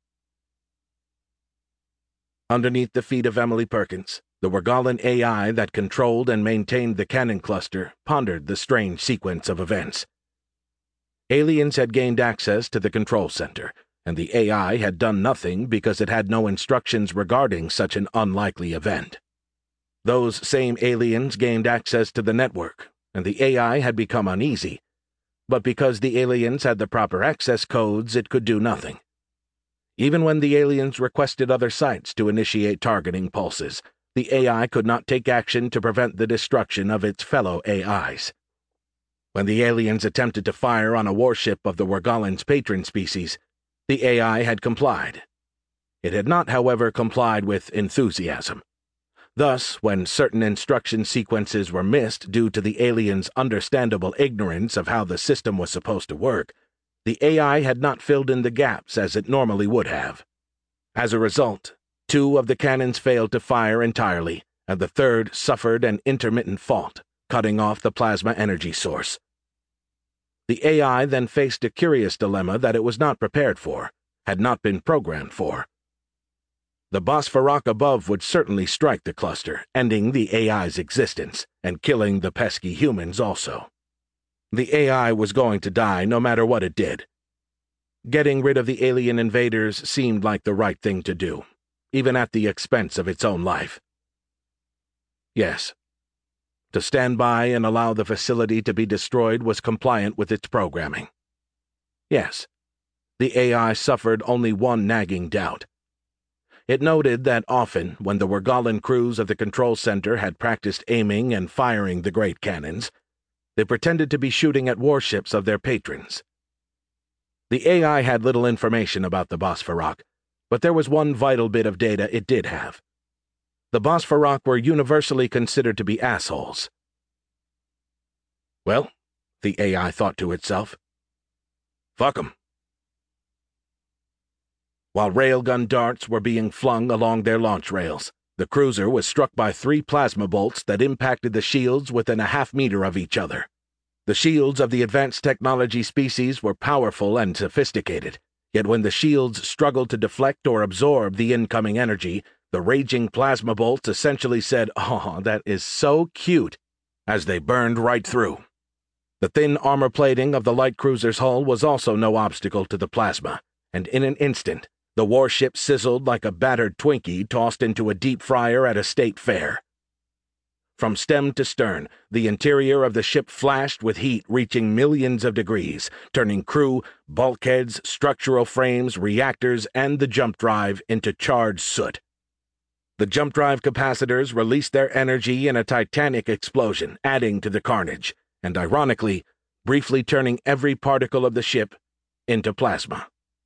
Underneath the feet of Emily Perkins, the Worgalan AI that controlled and maintained the cannon cluster pondered the strange sequence of events. Aliens had gained access to the control center, and the AI had done nothing because it had no instructions regarding such an unlikely event. Those same aliens gained access to the network, and the AI had become uneasy, but because the aliens had the proper access codes, it could do nothing. Even when the aliens requested other sites to initiate targeting pulses, the AI could not take action to prevent the destruction of its fellow AIs. When the aliens attempted to fire on a warship of the Worgalan's patron species, the AI had complied. It had not, however, complied with enthusiasm. Thus, when certain instruction sequences were missed due to the aliens' understandable ignorance of how the system was supposed to work, the AI had not filled in the gaps as it normally would have. As a result, 2 of the cannons failed to fire entirely, and the third suffered an intermittent fault, cutting off the plasma energy source. The AI then faced a curious dilemma that it was not prepared for, had not been programmed for. The Bosphorok above would certainly strike the cluster, ending the AI's existence, and killing the pesky humans also. The AI was going to die no matter what it did. Getting rid of the alien invaders seemed like the right thing to do, even at the expense of its own life. Yes. To stand by and allow the facility to be destroyed was compliant with its programming. Yes. The AI suffered only one nagging doubt. It noted that often, when the Wergolan crews of the control center had practiced aiming and firing the great cannons, they pretended to be shooting at warships of their patrons. The AI had little information about the Bosphorok, but there was one vital bit of data it did have. The Bosphorok were universally considered to be assholes. Well, the AI thought to itself, fuck 'em. While railgun darts were being flung along their launch rails, the cruiser was struck by 3 plasma bolts that impacted the shields within a half-meter of each other. The shields of the advanced technology species were powerful and sophisticated, yet when the shields struggled to deflect or absorb the incoming energy, the raging plasma bolts essentially said, "Oh, that is so cute," as they burned right through. The thin armor plating of the light cruiser's hull was also no obstacle to the plasma, and in an instant, the warship sizzled like a battered Twinkie tossed into a deep fryer at a state fair. From stem to stern, the interior of the ship flashed with heat reaching millions of degrees, turning crew, bulkheads, structural frames, reactors, and the jump drive into charred soot. The jump drive capacitors released their energy in a titanic explosion, adding to the carnage, and ironically, briefly turning every particle of the ship into plasma.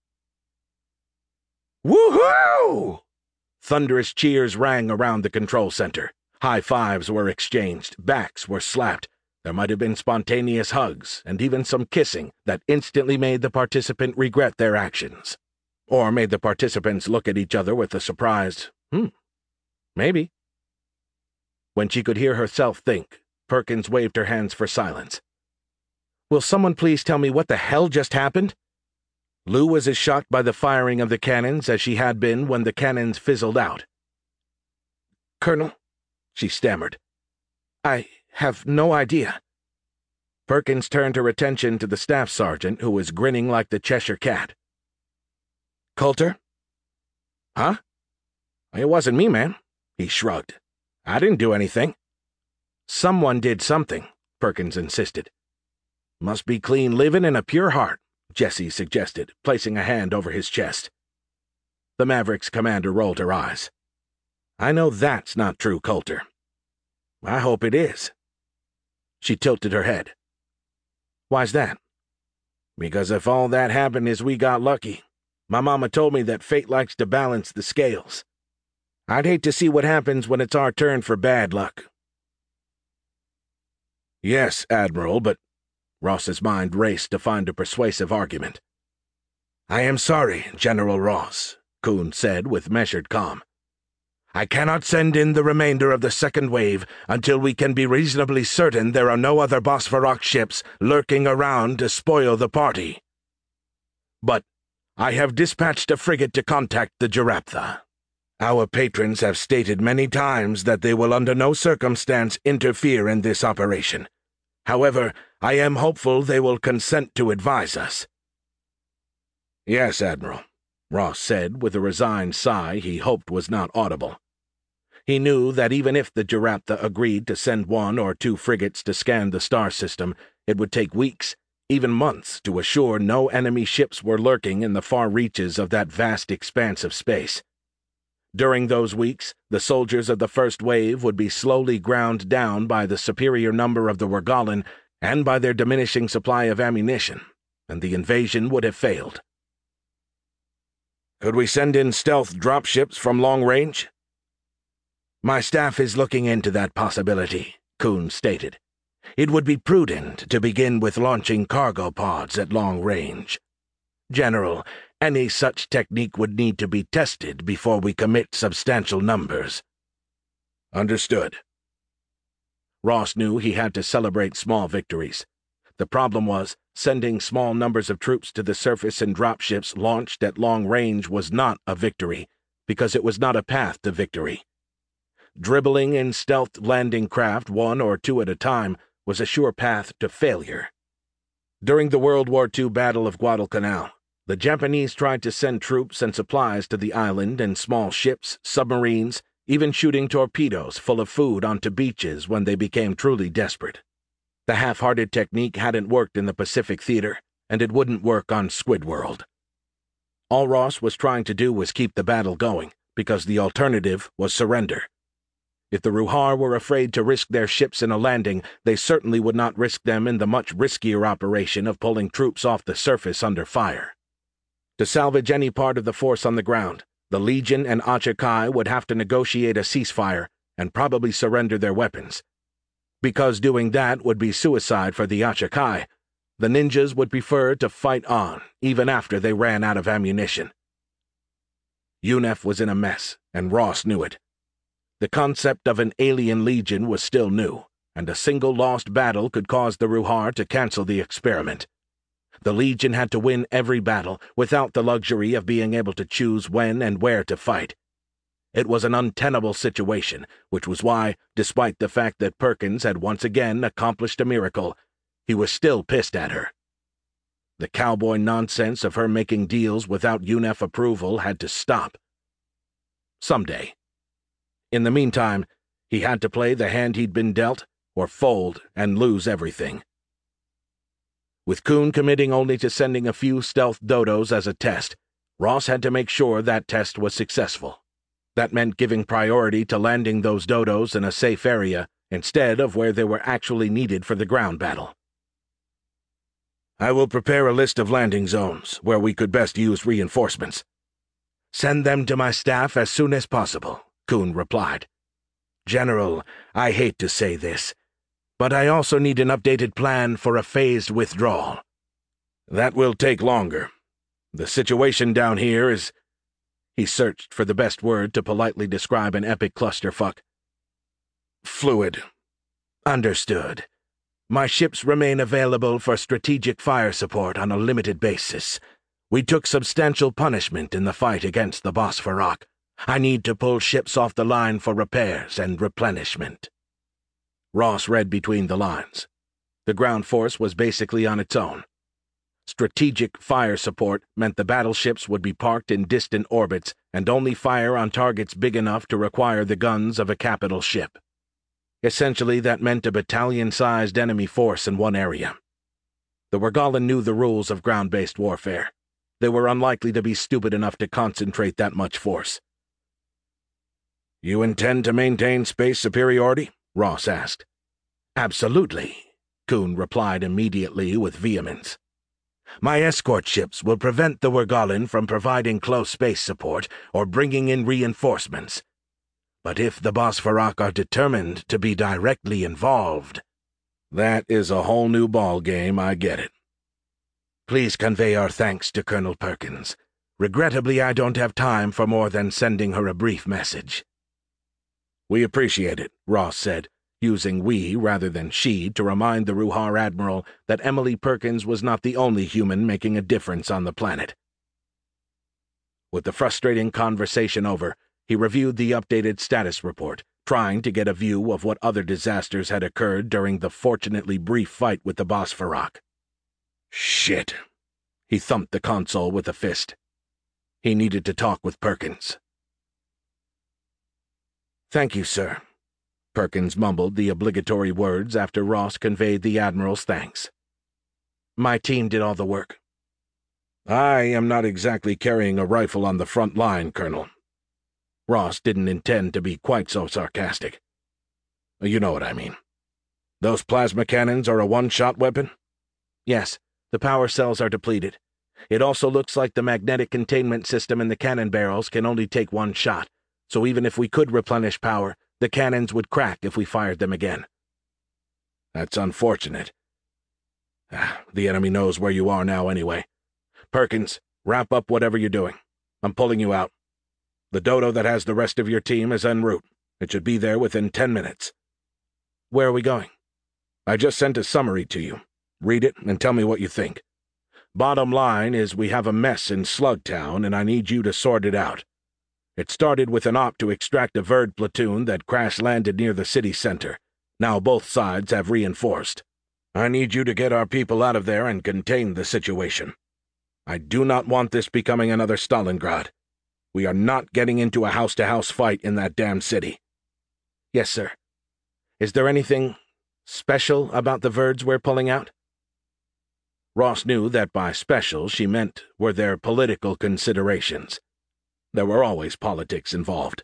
Woohoo! Thunderous cheers rang around the control center. High fives were exchanged, backs were slapped. There might have been spontaneous hugs, and even some kissing that instantly made the participant regret their actions. Or made the participants look at each other with a surprised, maybe. When she could hear herself think, Perkins waved her hands for silence. Will someone please tell me what the hell just happened? Lou was as shocked by the firing of the cannons as she had been when the cannons fizzled out. Colonel, she stammered, I have no idea. Perkins turned her attention to the staff sergeant, who was grinning like the Cheshire Cat. Coulter? Huh? It wasn't me, man. He shrugged. I didn't do anything. Someone did something, Perkins insisted. Must be clean living and a pure heart, Jesse suggested, placing a hand over his chest. The Maverick's commander rolled her eyes. I know that's not true, Coulter. I hope it is. She tilted her head. Why's that? Because if all that happened is we got lucky, my mama told me that fate likes to balance the scales. I'd hate to see what happens when it's our turn for bad luck. Yes, Admiral, but Ross's mind raced to find a persuasive argument. I am sorry, General Ross, Kuhn said with measured calm. I cannot send in the remainder of the second wave until we can be reasonably certain there are no other Bosphorok ships lurking around to spoil the party. But I have dispatched a frigate to contact the Jaraptha. Our patrons have stated many times that they will under no circumstance interfere in this operation. However, I am hopeful they will consent to advise us. Yes, Admiral, Ross said with a resigned sigh he hoped was not audible. He knew that even if the Jaraptha agreed to send 1 or 2 frigates to scan the star system, it would take weeks, even months, to assure no enemy ships were lurking in the far reaches of that vast expanse of space. During those weeks, the soldiers of the first wave would be slowly ground down by the superior number of the Wergolan and by their diminishing supply of ammunition, and the invasion would have failed. Could we send in stealth dropships from long range? My staff is looking into that possibility, Kuhn stated. It would be prudent to begin with launching cargo pods at long range. General, any such technique would need to be tested before we commit substantial numbers. Understood. Ross knew he had to celebrate small victories. The problem was, sending small numbers of troops to the surface in dropships launched at long range was not a victory, because it was not a path to victory. Dribbling in stealth landing craft 1 or 2 at a time was a sure path to failure. During the World War II Battle of Guadalcanal, the Japanese tried to send troops and supplies to the island in small ships, submarines, even shooting torpedoes full of food onto beaches when they became truly desperate. The half-hearted technique hadn't worked in the Pacific Theater, and it wouldn't work on Squidworld. All Ross was trying to do was keep the battle going, because the alternative was surrender. If the Ruhar were afraid to risk their ships in a landing, they certainly would not risk them in the much riskier operation of pulling troops off the surface under fire. To salvage any part of the force on the ground, the Legion and Achakai would have to negotiate a ceasefire and probably surrender their weapons. Because doing that would be suicide for the Achakai, the ninjas would prefer to fight on, even after they ran out of ammunition. UNEF was in a mess, and Ross knew it. The concept of an alien legion was still new, and a single lost battle could cause the Ruhar to cancel the experiment. The Legion had to win every battle without the luxury of being able to choose when and where to fight. It was an untenable situation, which was why, despite the fact that Perkins had once again accomplished a miracle, he was still pissed at her. The cowboy nonsense of her making deals without UNEF approval had to stop. Someday. In the meantime, he had to play the hand he'd been dealt, or fold and lose everything. With Kuhn committing only to sending a few stealth dodos as a test, Ross had to make sure that test was successful. That meant giving priority to landing those dodos in a safe area instead of where they were actually needed for the ground battle. I will prepare a list of landing zones where we could best use reinforcements. Send them to my staff as soon as possible, Kuhn replied. General, I hate to say this, but I also need an updated plan for a phased withdrawal. That will take longer. The situation down here is... He searched for the best word to politely describe an epic clusterfuck. Fluid. Understood. My ships remain available for strategic fire support on a limited basis. We took substantial punishment in the fight against the Bosphorok. I need to pull ships off the line for repairs and replenishment. Ross read between the lines. The ground force was basically on its own. Strategic fire support meant the battleships would be parked in distant orbits and only fire on targets big enough to require the guns of a capital ship. Essentially, that meant a battalion-sized enemy force in one area. The Wergalen knew the rules of ground-based warfare. They were unlikely to be stupid enough to concentrate that much force. You intend to maintain space superiority? Ross asked. Absolutely, Kuhn replied immediately with vehemence. My escort ships will prevent the Wergalen from providing close space support or bringing in reinforcements. But if the Bosphorok are determined to be directly involved... That is a whole new ball game, I get it. Please convey our thanks to Colonel Perkins. Regrettably, I don't have time for more than sending her a brief message. We appreciate it, Ross said, using we rather than she to remind the Ruhar Admiral that Emily Perkins was not the only human making a difference on the planet. With the frustrating conversation over, he reviewed the updated status report, trying to get a view of what other disasters had occurred during the fortunately brief fight with the Bosphorok. Shit. He thumped the console with a fist. He needed to talk with Perkins. Thank you, sir. Perkins mumbled the obligatory words after Ross conveyed the Admiral's thanks. My team did all the work. I am not exactly carrying a rifle on the front line, Colonel. Ross didn't intend to be quite so sarcastic. You know what I mean. Those plasma cannons are a one-shot weapon? Yes, the power cells are depleted. It also looks like the magnetic containment system in the cannon barrels can only take one shot, so even if we could replenish power, the cannons would crack if we fired them again. That's unfortunate. The enemy knows where you are now anyway. Perkins, wrap up whatever you're doing. I'm pulling you out. The dodo that has the rest of your team is en route. It should be there within 10 minutes. Where are we going? I just sent a summary to you. Read it and tell me what you think. Bottom line is we have a mess in Slugtown, and I need you to sort it out. It started with an op to extract a Verd platoon that crash-landed near the city center. Now both sides have reinforced. I need you to get our people out of there and contain the situation. I do not want this becoming another Stalingrad. We are not getting into a house-to-house fight in that damn city. Yes, sir. Is there anything special about the Verds we're pulling out? Ross knew that by special she meant were there political considerations. There were always politics involved.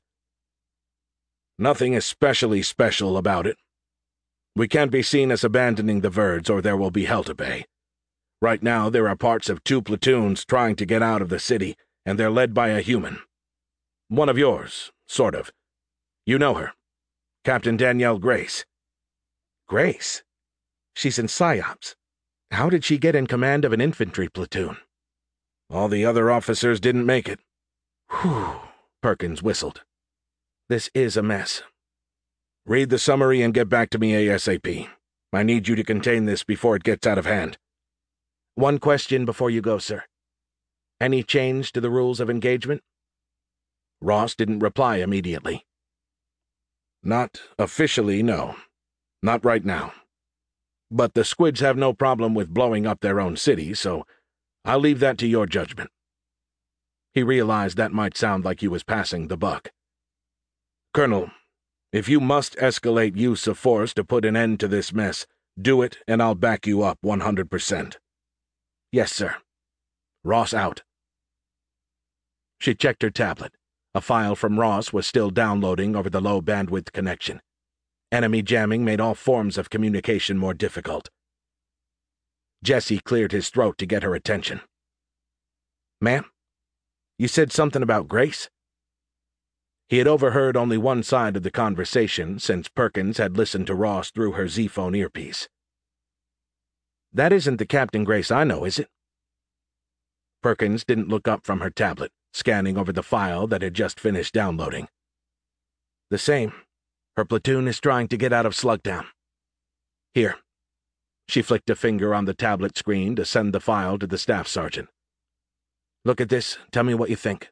Nothing especially special about it. We can't be seen as abandoning the Verds, or there will be hell to pay. Right now, there are parts of 2 platoons trying to get out of the city, and they're led by a human. One of yours, sort of. You know her. Captain Danielle Grace. Grace? She's in PSYOPs. How did she get in command of an infantry platoon? All the other officers didn't make it. Whew, Perkins whistled. This is a mess. Read the summary and get back to me ASAP. I need you to contain this before it gets out of hand. One question before you go, sir. Any change to the rules of engagement? Ross didn't reply immediately. Not officially, no. Not right now. But the Squids have no problem with blowing up their own city, so I'll leave that to your judgment. He realized that might sound like he was passing the buck. Colonel, if you must escalate use of force to put an end to this mess, do it and I'll back you up 100%. Yes, sir. Ross out. She checked her tablet. A file from Ross was still downloading over the low-bandwidth connection. Enemy jamming made all forms of communication more difficult. Jesse cleared his throat to get her attention. Ma'am? You said something about Grace? He had overheard only one side of the conversation since Perkins had listened to Ross through her Z-phone earpiece. That isn't the Captain Grace I know, is it? Perkins didn't look up from her tablet, scanning over the file that had just finished downloading. The same. Her platoon is trying to get out of Slugtown. Here. She flicked a finger on the tablet screen to send the file to the staff sergeant. Look at this. Tell me what you think.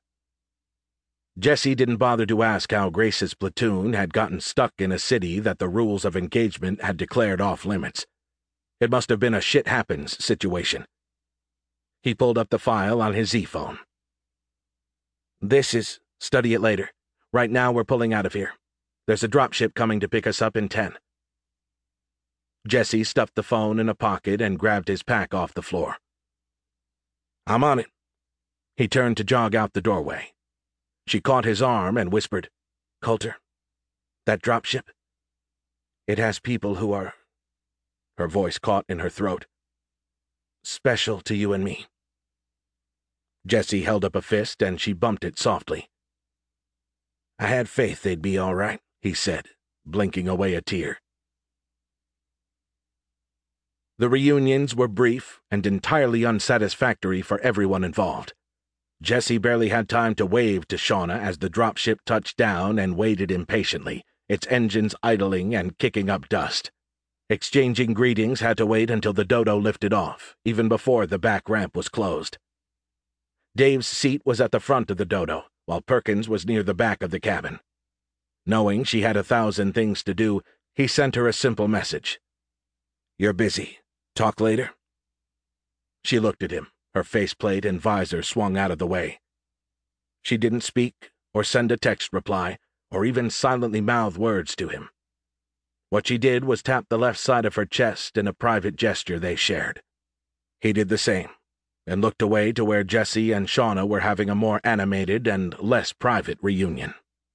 Jesse didn't bother to ask how Grace's platoon had gotten stuck in a city that the rules of engagement had declared off-limits. It must have been a shit-happens situation. He pulled up the file on his Z-phone. This is... Study it later. Right now we're pulling out of here. There's a dropship coming to pick us up in 10. Jesse stuffed the phone in a pocket and grabbed his pack off the floor. I'm on it. He turned to jog out the doorway. She caught his arm and whispered, Coulter, that dropship? It has people who are... Her voice caught in her throat. Special to you and me. Jesse held up a fist and she bumped it softly. I had faith they'd be all right, he said, blinking away a tear. The reunions were brief and entirely unsatisfactory for everyone involved. Jesse barely had time to wave to Shauna as the dropship touched down and waited impatiently, its engines idling and kicking up dust. Exchanging greetings had to wait until the dodo lifted off, even before the back ramp was closed. Dave's seat was at the front of the dodo, while Perkins was near the back of the cabin. Knowing she had 1,000 things to do, he sent her a simple message. You're busy. Talk later? She looked at him, her faceplate and visor swung out of the way. She didn't speak, or send a text reply, or even silently mouth words to him. What she did was tap the left side of her chest in a private gesture they shared. He did the same, and looked away to where Jesse and Shauna were having a more animated and less private reunion.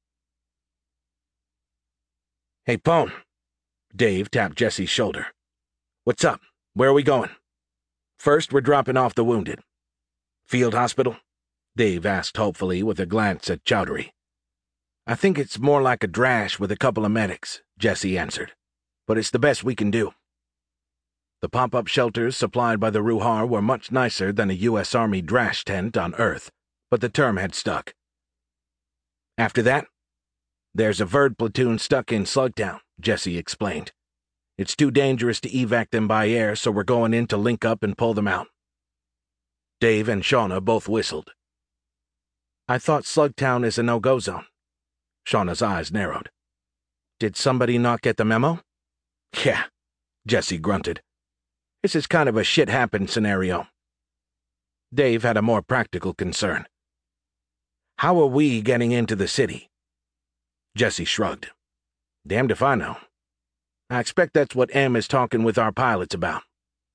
Hey, Pone. Dave tapped Jesse's shoulder. What's up? Where are we going? First, we're dropping off the wounded. Field hospital? Dave asked hopefully with a glance at Chowdhury. I think it's more like a drash with a couple of medics, Jesse answered. But it's the best we can do. The pop-up shelters supplied by the Ruhar were much nicer than a U.S. Army drash tent on Earth, but the term had stuck. After that, there's a Verd platoon stuck in Slugtown, Jesse explained. It's too dangerous to evac them by air, so we're going in to link up and pull them out. Dave and Shauna both whistled. I thought Slugtown is a no-go zone. Shauna's eyes narrowed. Did somebody not get the memo? Yeah, Jesse grunted. This is kind of a shit-happen scenario. Dave had a more practical concern. How are we getting into the city? Jesse shrugged. Damned if I know. I expect that's what M is talking with our pilots about.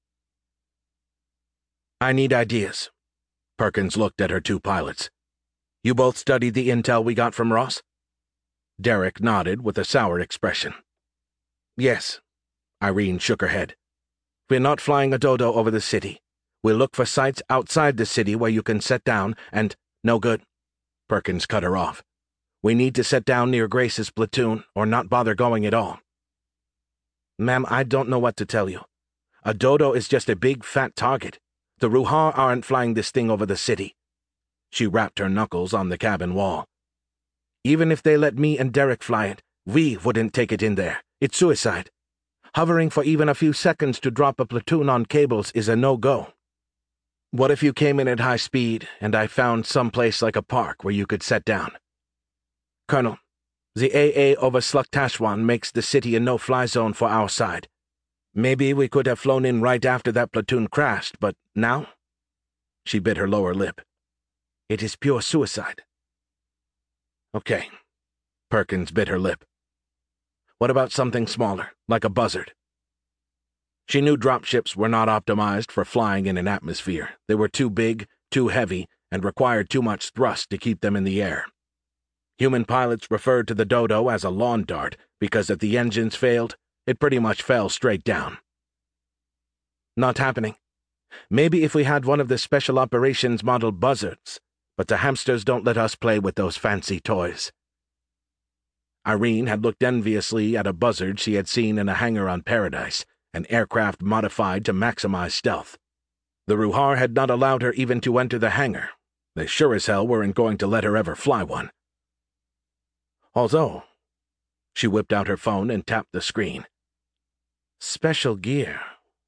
I need ideas. Perkins looked at her 2 pilots. You both studied the intel we got from Ross? Derek nodded with a sour expression. Yes. Irene shook her head. We're not flying a Dodo over the city. We'll look for sites outside the city where you can set down and— No good. Perkins cut her off. We need to set down near Grace's platoon or not bother going at all. Ma'am, I don't know what to tell you. A Dodo is just a big, fat target. The Ruhar aren't flying this thing over the city. She rapped her knuckles on the cabin wall. Even if they let me and Derek fly it, we wouldn't take it in there. It's suicide. Hovering for even a few seconds to drop a platoon on cables is a no-go. What if you came in at high speed and I found some place like a park where you could set down? Colonel, the AA over Sluktashwan makes the city a no-fly zone for our side. Maybe we could have flown in right after that platoon crashed, but now? She bit her lower lip. It is pure suicide. Okay. Perkins bit her lip. What about something smaller, like a buzzard? She knew dropships were not optimized for flying in an atmosphere. They were too big, too heavy, and required too much thrust to keep them in the air. Human pilots referred to the Dodo as a lawn dart because if the engines failed, it pretty much fell straight down. Not happening. Maybe if we had one of the special operations model buzzards, but the hamsters don't let us play with those fancy toys. Irene had looked enviously at a buzzard she had seen in a hangar on Paradise, an aircraft modified to maximize stealth. The Ruhar had not allowed her even to enter the hangar. They sure as hell weren't going to let her ever fly one. Although, she whipped out her phone and tapped the screen. Special gear.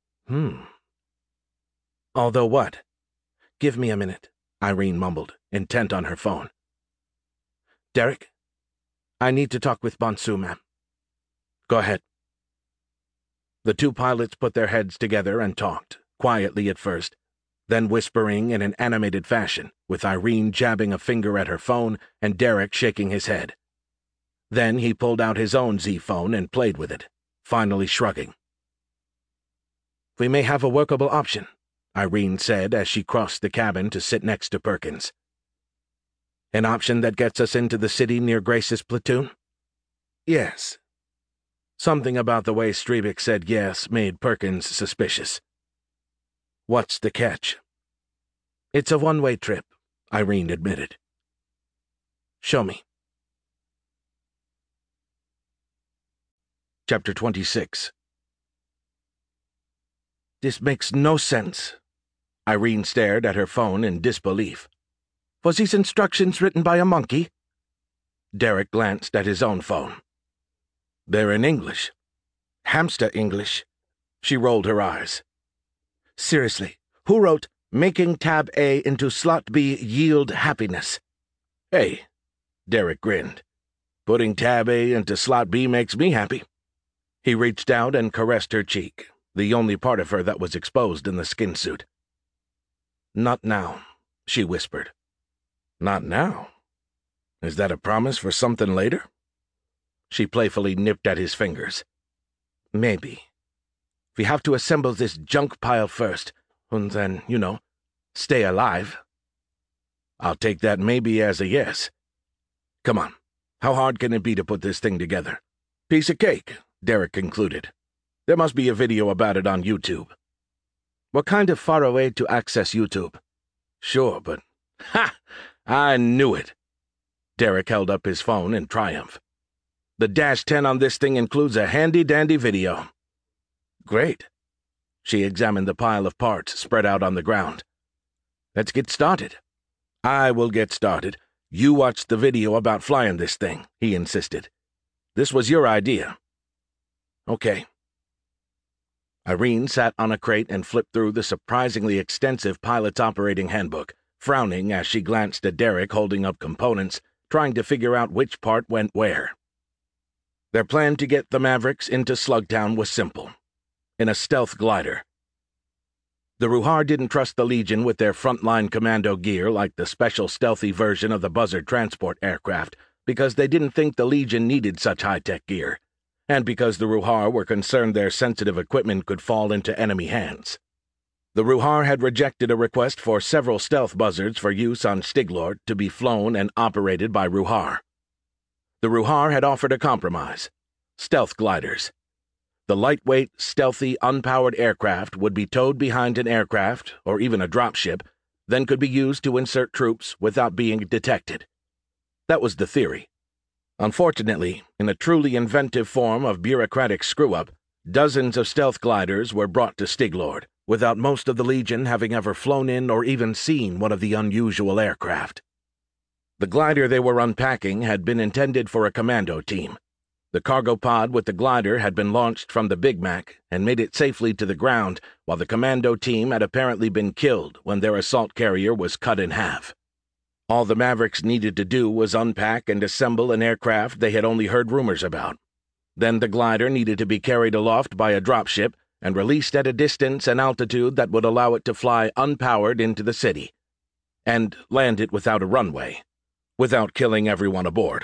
Although what? Give me a minute, Irene mumbled, intent on her phone. Derek? I need to talk with Bonsu, ma'am. Go ahead. The two pilots put their heads together and talked, quietly at first, then whispering in an animated fashion, with Irene jabbing a finger at her phone and Derek shaking his head. Then he pulled out his own Z-phone and played with it, finally shrugging. We may have a workable option, Irene said as she crossed the cabin to sit next to Perkins. An option that gets us into the city near Grace's platoon? Yes. Something about the way Strebik said yes made Perkins suspicious. What's the catch? It's a one-way trip, Irene admitted. Show me. Chapter 26. This makes no sense. Irene stared at her phone in disbelief. Was these instructions written by a monkey? Derek glanced at his own phone. They're in English. Hamster English. She rolled her eyes. Seriously, who wrote, "Making tab A into slot B yield happiness"? Hey, Derek grinned. Putting tab A into slot B makes me happy. He reached out and caressed her cheek, the only part of her that was exposed in the skin suit. Not now, she whispered. Not now? Is that a promise for something later? She playfully nipped at his fingers. Maybe. We have to assemble this junk pile first, and then, stay alive. I'll take that maybe as a yes. Come on, how hard can it be to put this thing together? Piece of cake, Derek concluded. There must be a video about it on YouTube. We're kind of far away to access YouTube. Sure, but... Ha! I knew it. Derek held up his phone in triumph. The -10 on this thing includes a handy-dandy video. Great. She examined the pile of parts spread out on the ground. Let's get started. I will get started. You watched the video about flying this thing, he insisted. This was your idea. Okay. Irene sat on a crate and flipped through the surprisingly extensive pilot's operating handbook, frowning as she glanced at Derek holding up components, trying to figure out which part went where. Their plan to get the Mavericks into Slugtown was simple. In a stealth glider. The Ruhar didn't trust the Legion with their frontline commando gear like the special stealthy version of the Buzzard transport aircraft because they didn't think the Legion needed such high-tech gear, and because the Ruhar were concerned their sensitive equipment could fall into enemy hands. The Ruhar had rejected a request for several stealth buzzards for use on Stiglord to be flown and operated by Ruhar. The Ruhar had offered a compromise: stealth gliders. The lightweight, stealthy, unpowered aircraft would be towed behind an aircraft, or even a dropship, then could be used to insert troops without being detected. That was the theory. Unfortunately, in a truly inventive form of bureaucratic screw-up, dozens of stealth gliders were brought to Stiglord, without most of the Legion having ever flown in or even seen one of the unusual aircraft. The glider they were unpacking had been intended for a commando team. The cargo pod with the glider had been launched from the Big Mac and made it safely to the ground, while the commando team had apparently been killed when their assault carrier was cut in half. All the Mavericks needed to do was unpack and assemble an aircraft they had only heard rumors about. Then the glider needed to be carried aloft by a dropship and released at a distance and altitude that would allow it to fly unpowered into the city, and land it without a runway, without killing everyone aboard.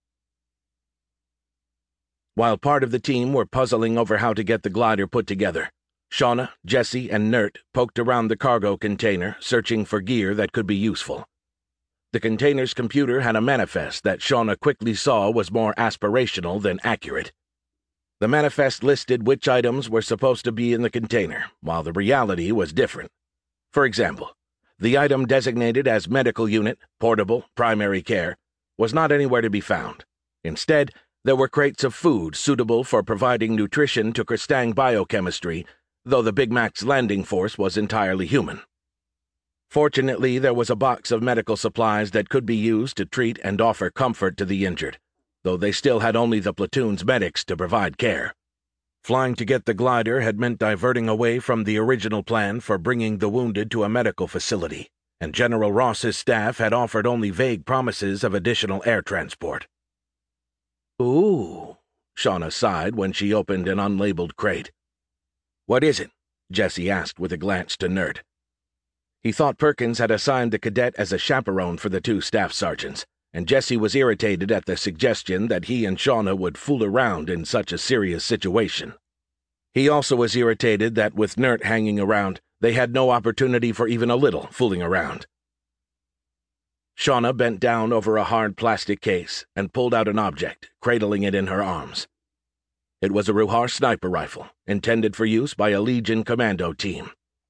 While part of the team were puzzling over how to get the glider put together, Shauna, Jesse, and Nert poked around the cargo container, searching for gear that could be useful. The container's computer had a manifest that Shauna quickly saw was more aspirational than accurate. The manifest listed which items were supposed to be in the container, while the reality was different. For example, the item designated as medical unit, portable, primary care, was not anywhere to be found. Instead, there were crates of food suitable for providing nutrition to Kristang biochemistry, though the Big Mac's landing force was entirely human. Fortunately, there was a box of medical supplies that could be used to treat and offer comfort to the injured, though they still had only the platoon's medics to provide care. Flying to get the glider had meant diverting away from the original plan for bringing the wounded to a medical facility, and General Ross's staff had offered only vague promises of additional air transport. "Ooh," Shauna sighed when she opened an unlabeled crate. "What is it?" Jesse asked with a glance to Nert. He thought Perkins had assigned the cadet as a chaperone for the two staff sergeants, and Jesse was irritated at the suggestion that he and Shauna would fool around in such a serious situation. He also was irritated that with Nert hanging around, they had no opportunity for even a little fooling around. Shauna bent down over a hard plastic case and pulled out an object, cradling it in her arms. It was a Ruhar sniper rifle, intended for use by a Legion commando team.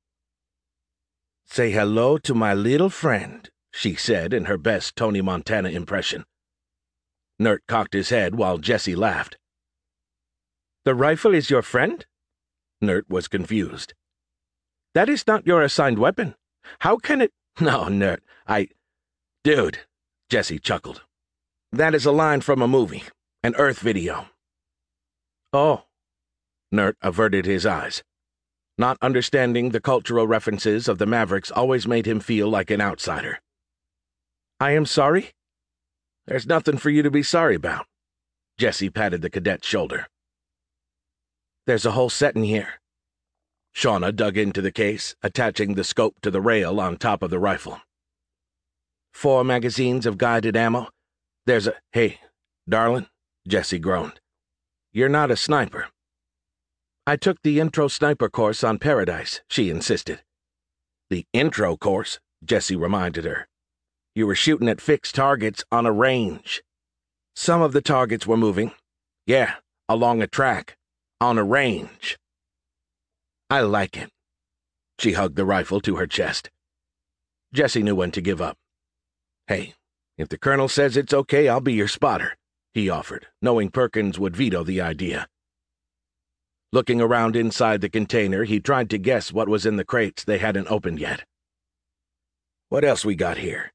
"Say hello to my little friend," she said in her best Tony Montana impression. Nert cocked his head while Jesse laughed. "The rifle is your friend?" Nert was confused. "That is not your assigned weapon. How can it—" "No, Nert, Dude," Jesse chuckled. "That is a line from a movie, an Earth video." "Oh." Nert averted his eyes. Not understanding the cultural references of the Mavericks always made him feel like an outsider. "I am sorry?" "There's nothing for you to be sorry about." Jesse patted the cadet's shoulder. "There's a whole set in here." Shauna dug into the case, attaching the scope to the rail on top of the rifle. 4 magazines of guided ammo. There's a— "Hey, darling," Jesse groaned. "You're not a sniper." "I took the intro sniper course on Paradise," she insisted. "The intro course," Jesse reminded her. "You were shooting at fixed targets on a range." "Some of the targets were moving. Yeah, along a track. On a range." "I like it." She hugged the rifle to her chest. Jesse knew when to give up. "Hey, if the colonel says it's okay, I'll be your spotter," he offered, knowing Perkins would veto the idea. Looking around inside the container, he tried to guess what was in the crates they hadn't opened yet. "What else we got here?"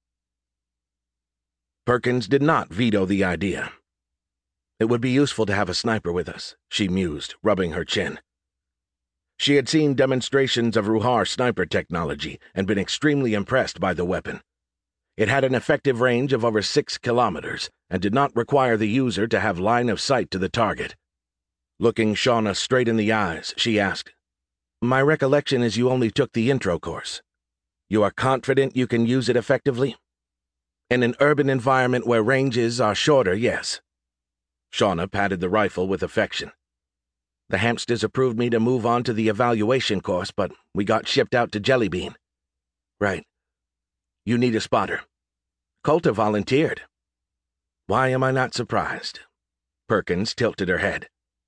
Perkins did not veto the idea. "It would be useful to have a sniper with us," she mused, rubbing her chin. She had seen demonstrations of Ruhar sniper technology and been extremely impressed by the weapon. It had an effective range of over 6 kilometers and did not require the user to have line of sight to the target. Looking Shauna straight in the eyes, she asked, "My recollection is you only took the intro course. You are confident you can use it effectively?" "In an urban environment where ranges are shorter, yes." Shauna patted the rifle with affection. The Hampsters approved me to move on to the evaluation course, but we got shipped out to Jellybean. Right. You need a spotter. Coulter volunteered. Why am I not surprised? Perkins tilted her head.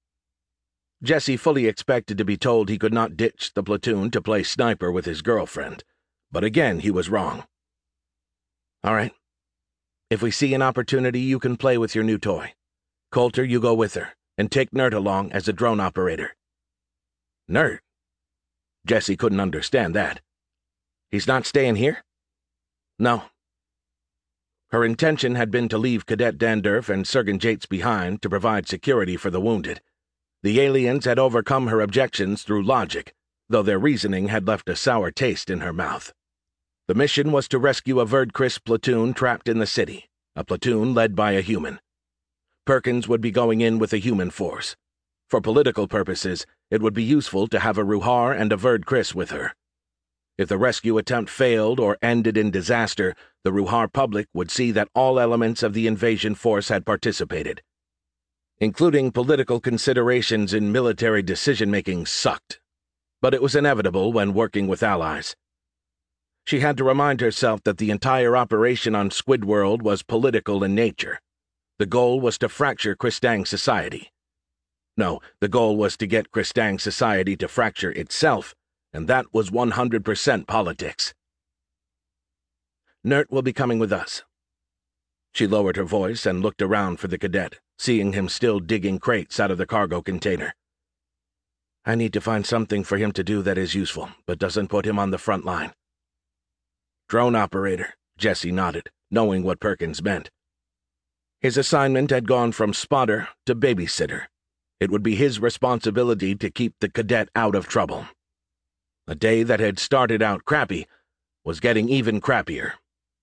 Jesse fully expected to be told he could not ditch the platoon to play sniper with his girlfriend, but again he was wrong. All right. If we see an opportunity, you can play with your new toy. Coulter, you go with her, and take Nert along as a drone operator. Nert? Jesse couldn't understand that. He's not staying here? No. Her intention had been to leave Cadet Dandurf and Sergeant Jates behind to provide security for the wounded. The aliens had overcome her objections through logic, though their reasoning had left a sour taste in her mouth. The mission was to rescue a Verdcris platoon trapped in the city, a platoon led by a human. Perkins would be going in with a human force. For political purposes, it would be useful to have a Ruhar and a Verdcris with her. If the rescue attempt failed or ended in disaster, the Ruhar public would see that all elements of the invasion force had participated. Including political considerations in military decision-making sucked, but it was inevitable when working with allies. She had to remind herself that the entire operation on Squidworld was political in nature. The goal was to fracture Kristang society. No, the goal was to get Kristang society to fracture itself, and that was 100% politics. Nert will be coming with us. She lowered her voice and looked around for the cadet, seeing him still digging crates out of the cargo container. I need to find something for him to do that is useful, but doesn't put him on the front line. Drone operator, Jesse nodded, knowing what Perkins meant. His assignment had gone from spotter to babysitter. It would be his responsibility to keep the cadet out of trouble. A day that had started out crappy was getting even crappier.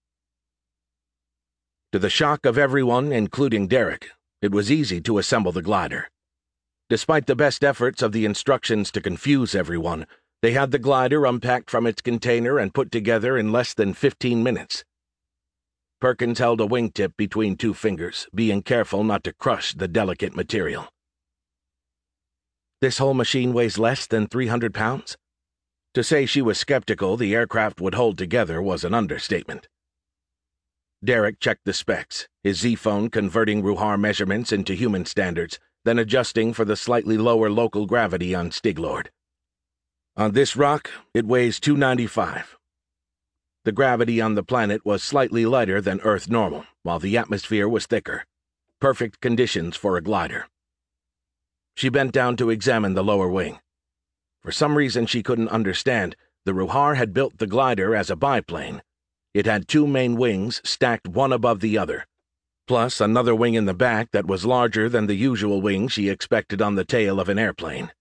To the shock of everyone, including Derek, it was easy to assemble the glider. Despite the best efforts of the instructions to confuse everyone, they had the glider unpacked from its container and put together in less than 15 minutes. Perkins held a wingtip between two fingers, being careful not to crush the delicate material. This whole machine weighs less than 300 pounds? To say she was skeptical the aircraft would hold together was an understatement. Derek checked the specs, his Z-phone converting Ruhar measurements into human standards, then adjusting for the slightly lower local gravity on Stiglord. On this rock, it weighs 295. The gravity on the planet was slightly lighter than Earth normal, while the atmosphere was thicker. Perfect conditions for a glider. She bent down to examine the lower wing. For some reason she couldn't understand, the Ruhar had built the glider as a biplane. It had two main wings stacked one above the other, plus another wing in the back that was larger than the usual wing she expected on the tail of an airplane.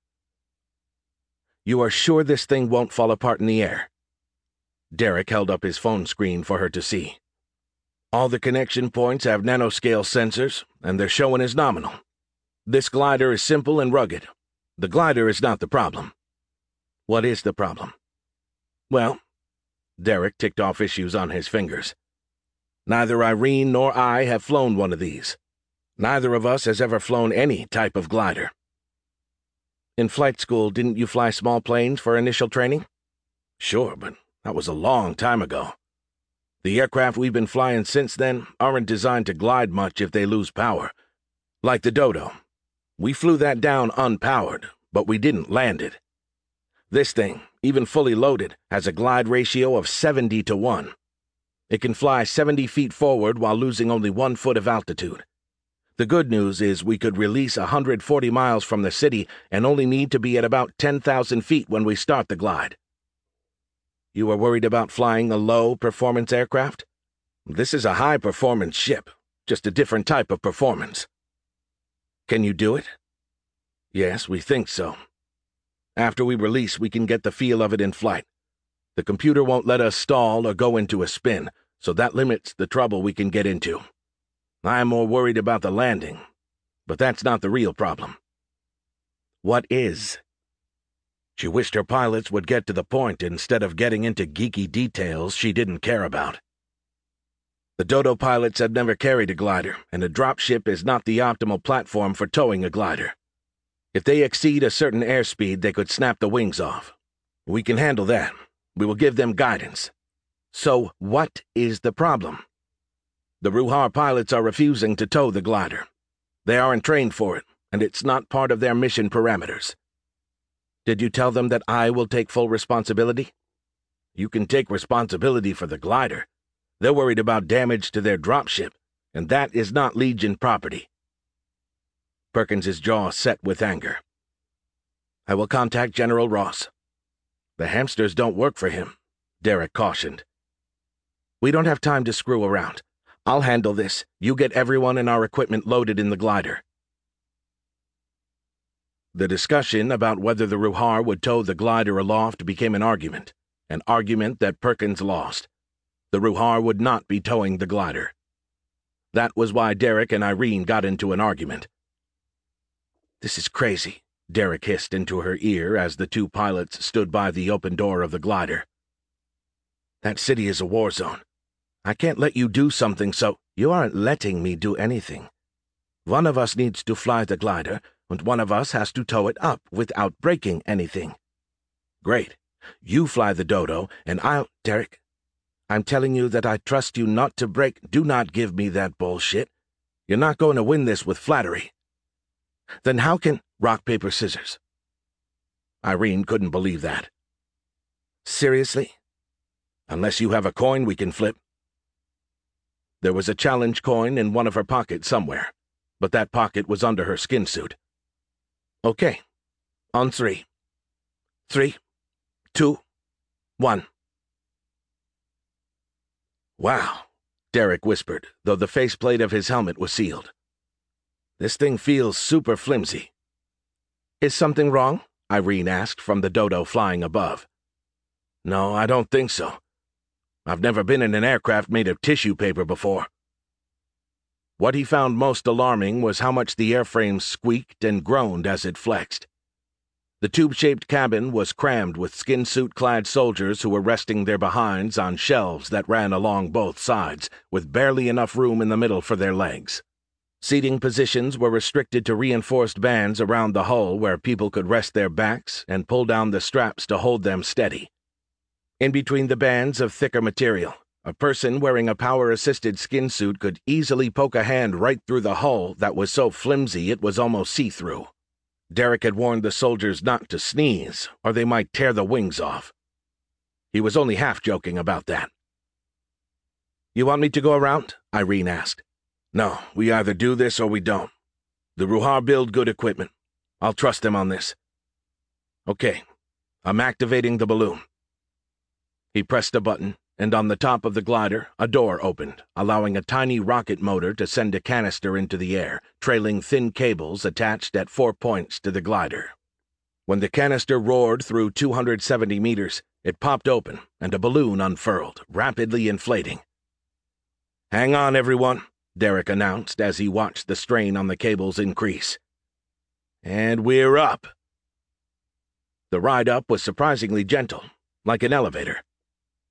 You are sure this thing won't fall apart in the air? Derek held up his phone screen for her to see. All the connection points have nanoscale sensors, and they're showing as nominal. This glider is simple and rugged. The glider is not the problem. What is the problem? Well, Derek ticked off issues on his fingers. Neither Irene nor I have flown one of these. Neither of us has ever flown any type of glider. In flight school, didn't you fly small planes for initial training? Sure, but that was a long time ago. The aircraft we've been flying since then aren't designed to glide much if they lose power. Like the Dodo. We flew that down unpowered, but we didn't land it. This thing, even fully loaded, has a glide ratio of 70-1. It can fly 70 feet forward while losing only 1 foot of altitude. The good news is we could release 140 miles from the city and only need to be at about 10,000 feet when we start the glide. You are worried about flying a low-performance aircraft? This is a high-performance ship, just a different type of performance. Can you do it? Yes, we think so. After we release, we can get the feel of it in flight. The computer won't let us stall or go into a spin, so that limits the trouble we can get into. I am more worried about the landing, but that's not the real problem. What is? She wished her pilots would get to the point instead of getting into geeky details she didn't care about. The Dodo pilots had never carried a glider, and a dropship is not the optimal platform for towing a glider. If they exceed a certain airspeed, they could snap the wings off. We can handle that. We will give them guidance. So what is the problem? The Ruhar pilots are refusing to tow the glider. They aren't trained for it, and it's not part of their mission parameters. Did you tell them that I will take full responsibility? You can take responsibility for the glider. They're worried about damage to their dropship, and that is not Legion property. Perkins's jaw set with anger. I will contact General Ross. The hamsters don't work for him, Derek cautioned. We don't have time to screw around. I'll handle this. You get everyone and our equipment loaded in the glider. The discussion about whether the Ruhar would tow the glider aloft became an argument that Perkins lost. The Ruhar would not be towing the glider. That was why Derek and Irene got into an argument. This is crazy, Derek hissed into her ear as the two pilots stood by the open door of the glider. That city is a war zone. I can't let you do something so... You aren't letting me do anything. One of us needs to fly the glider, and one of us has to tow it up without breaking anything. Great. You fly the dodo, and I'll... Derek, I'm telling you that I trust you not to break... Do not give me that bullshit. You're not going to win this with flattery. Then how can... Rock, paper, scissors. Irene couldn't believe that. Seriously? Unless you have a coin we can flip. There was a challenge coin in one of her pockets somewhere, but that pocket was under her skin suit. Okay. On 3. 3, 2, 1. Wow, Derek whispered, though the faceplate of his helmet was sealed. This thing feels super flimsy. Is something wrong? Irene asked from the dodo flying above. No, I don't think so. I've never been in an aircraft made of tissue paper before. What he found most alarming was how much the airframe squeaked and groaned as it flexed. The tube-shaped cabin was crammed with skin-suit-clad soldiers who were resting their behinds on shelves that ran along both sides, with barely enough room in the middle for their legs. Seating positions were restricted to reinforced bands around the hull where people could rest their backs and pull down the straps to hold them steady. In between the bands of thicker material, a person wearing a power-assisted skin suit could easily poke a hand right through the hull that was so flimsy it was almost see-through. Derek had warned the soldiers not to sneeze, or they might tear the wings off. He was only half joking about that. You want me to go around? Irene asked. No, we either do this or we don't. The Ruhar build good equipment. I'll trust them on this. Okay, I'm activating the balloon. He pressed a button, and on the top of the glider, a door opened, allowing a tiny rocket motor to send a canister into the air, trailing thin cables attached at 4 points to the glider. When the canister roared through 270 meters, it popped open, and a balloon unfurled, rapidly inflating. Hang on, everyone, Derek announced as he watched the strain on the cables increase. And we're up. The ride up was surprisingly gentle, like an elevator.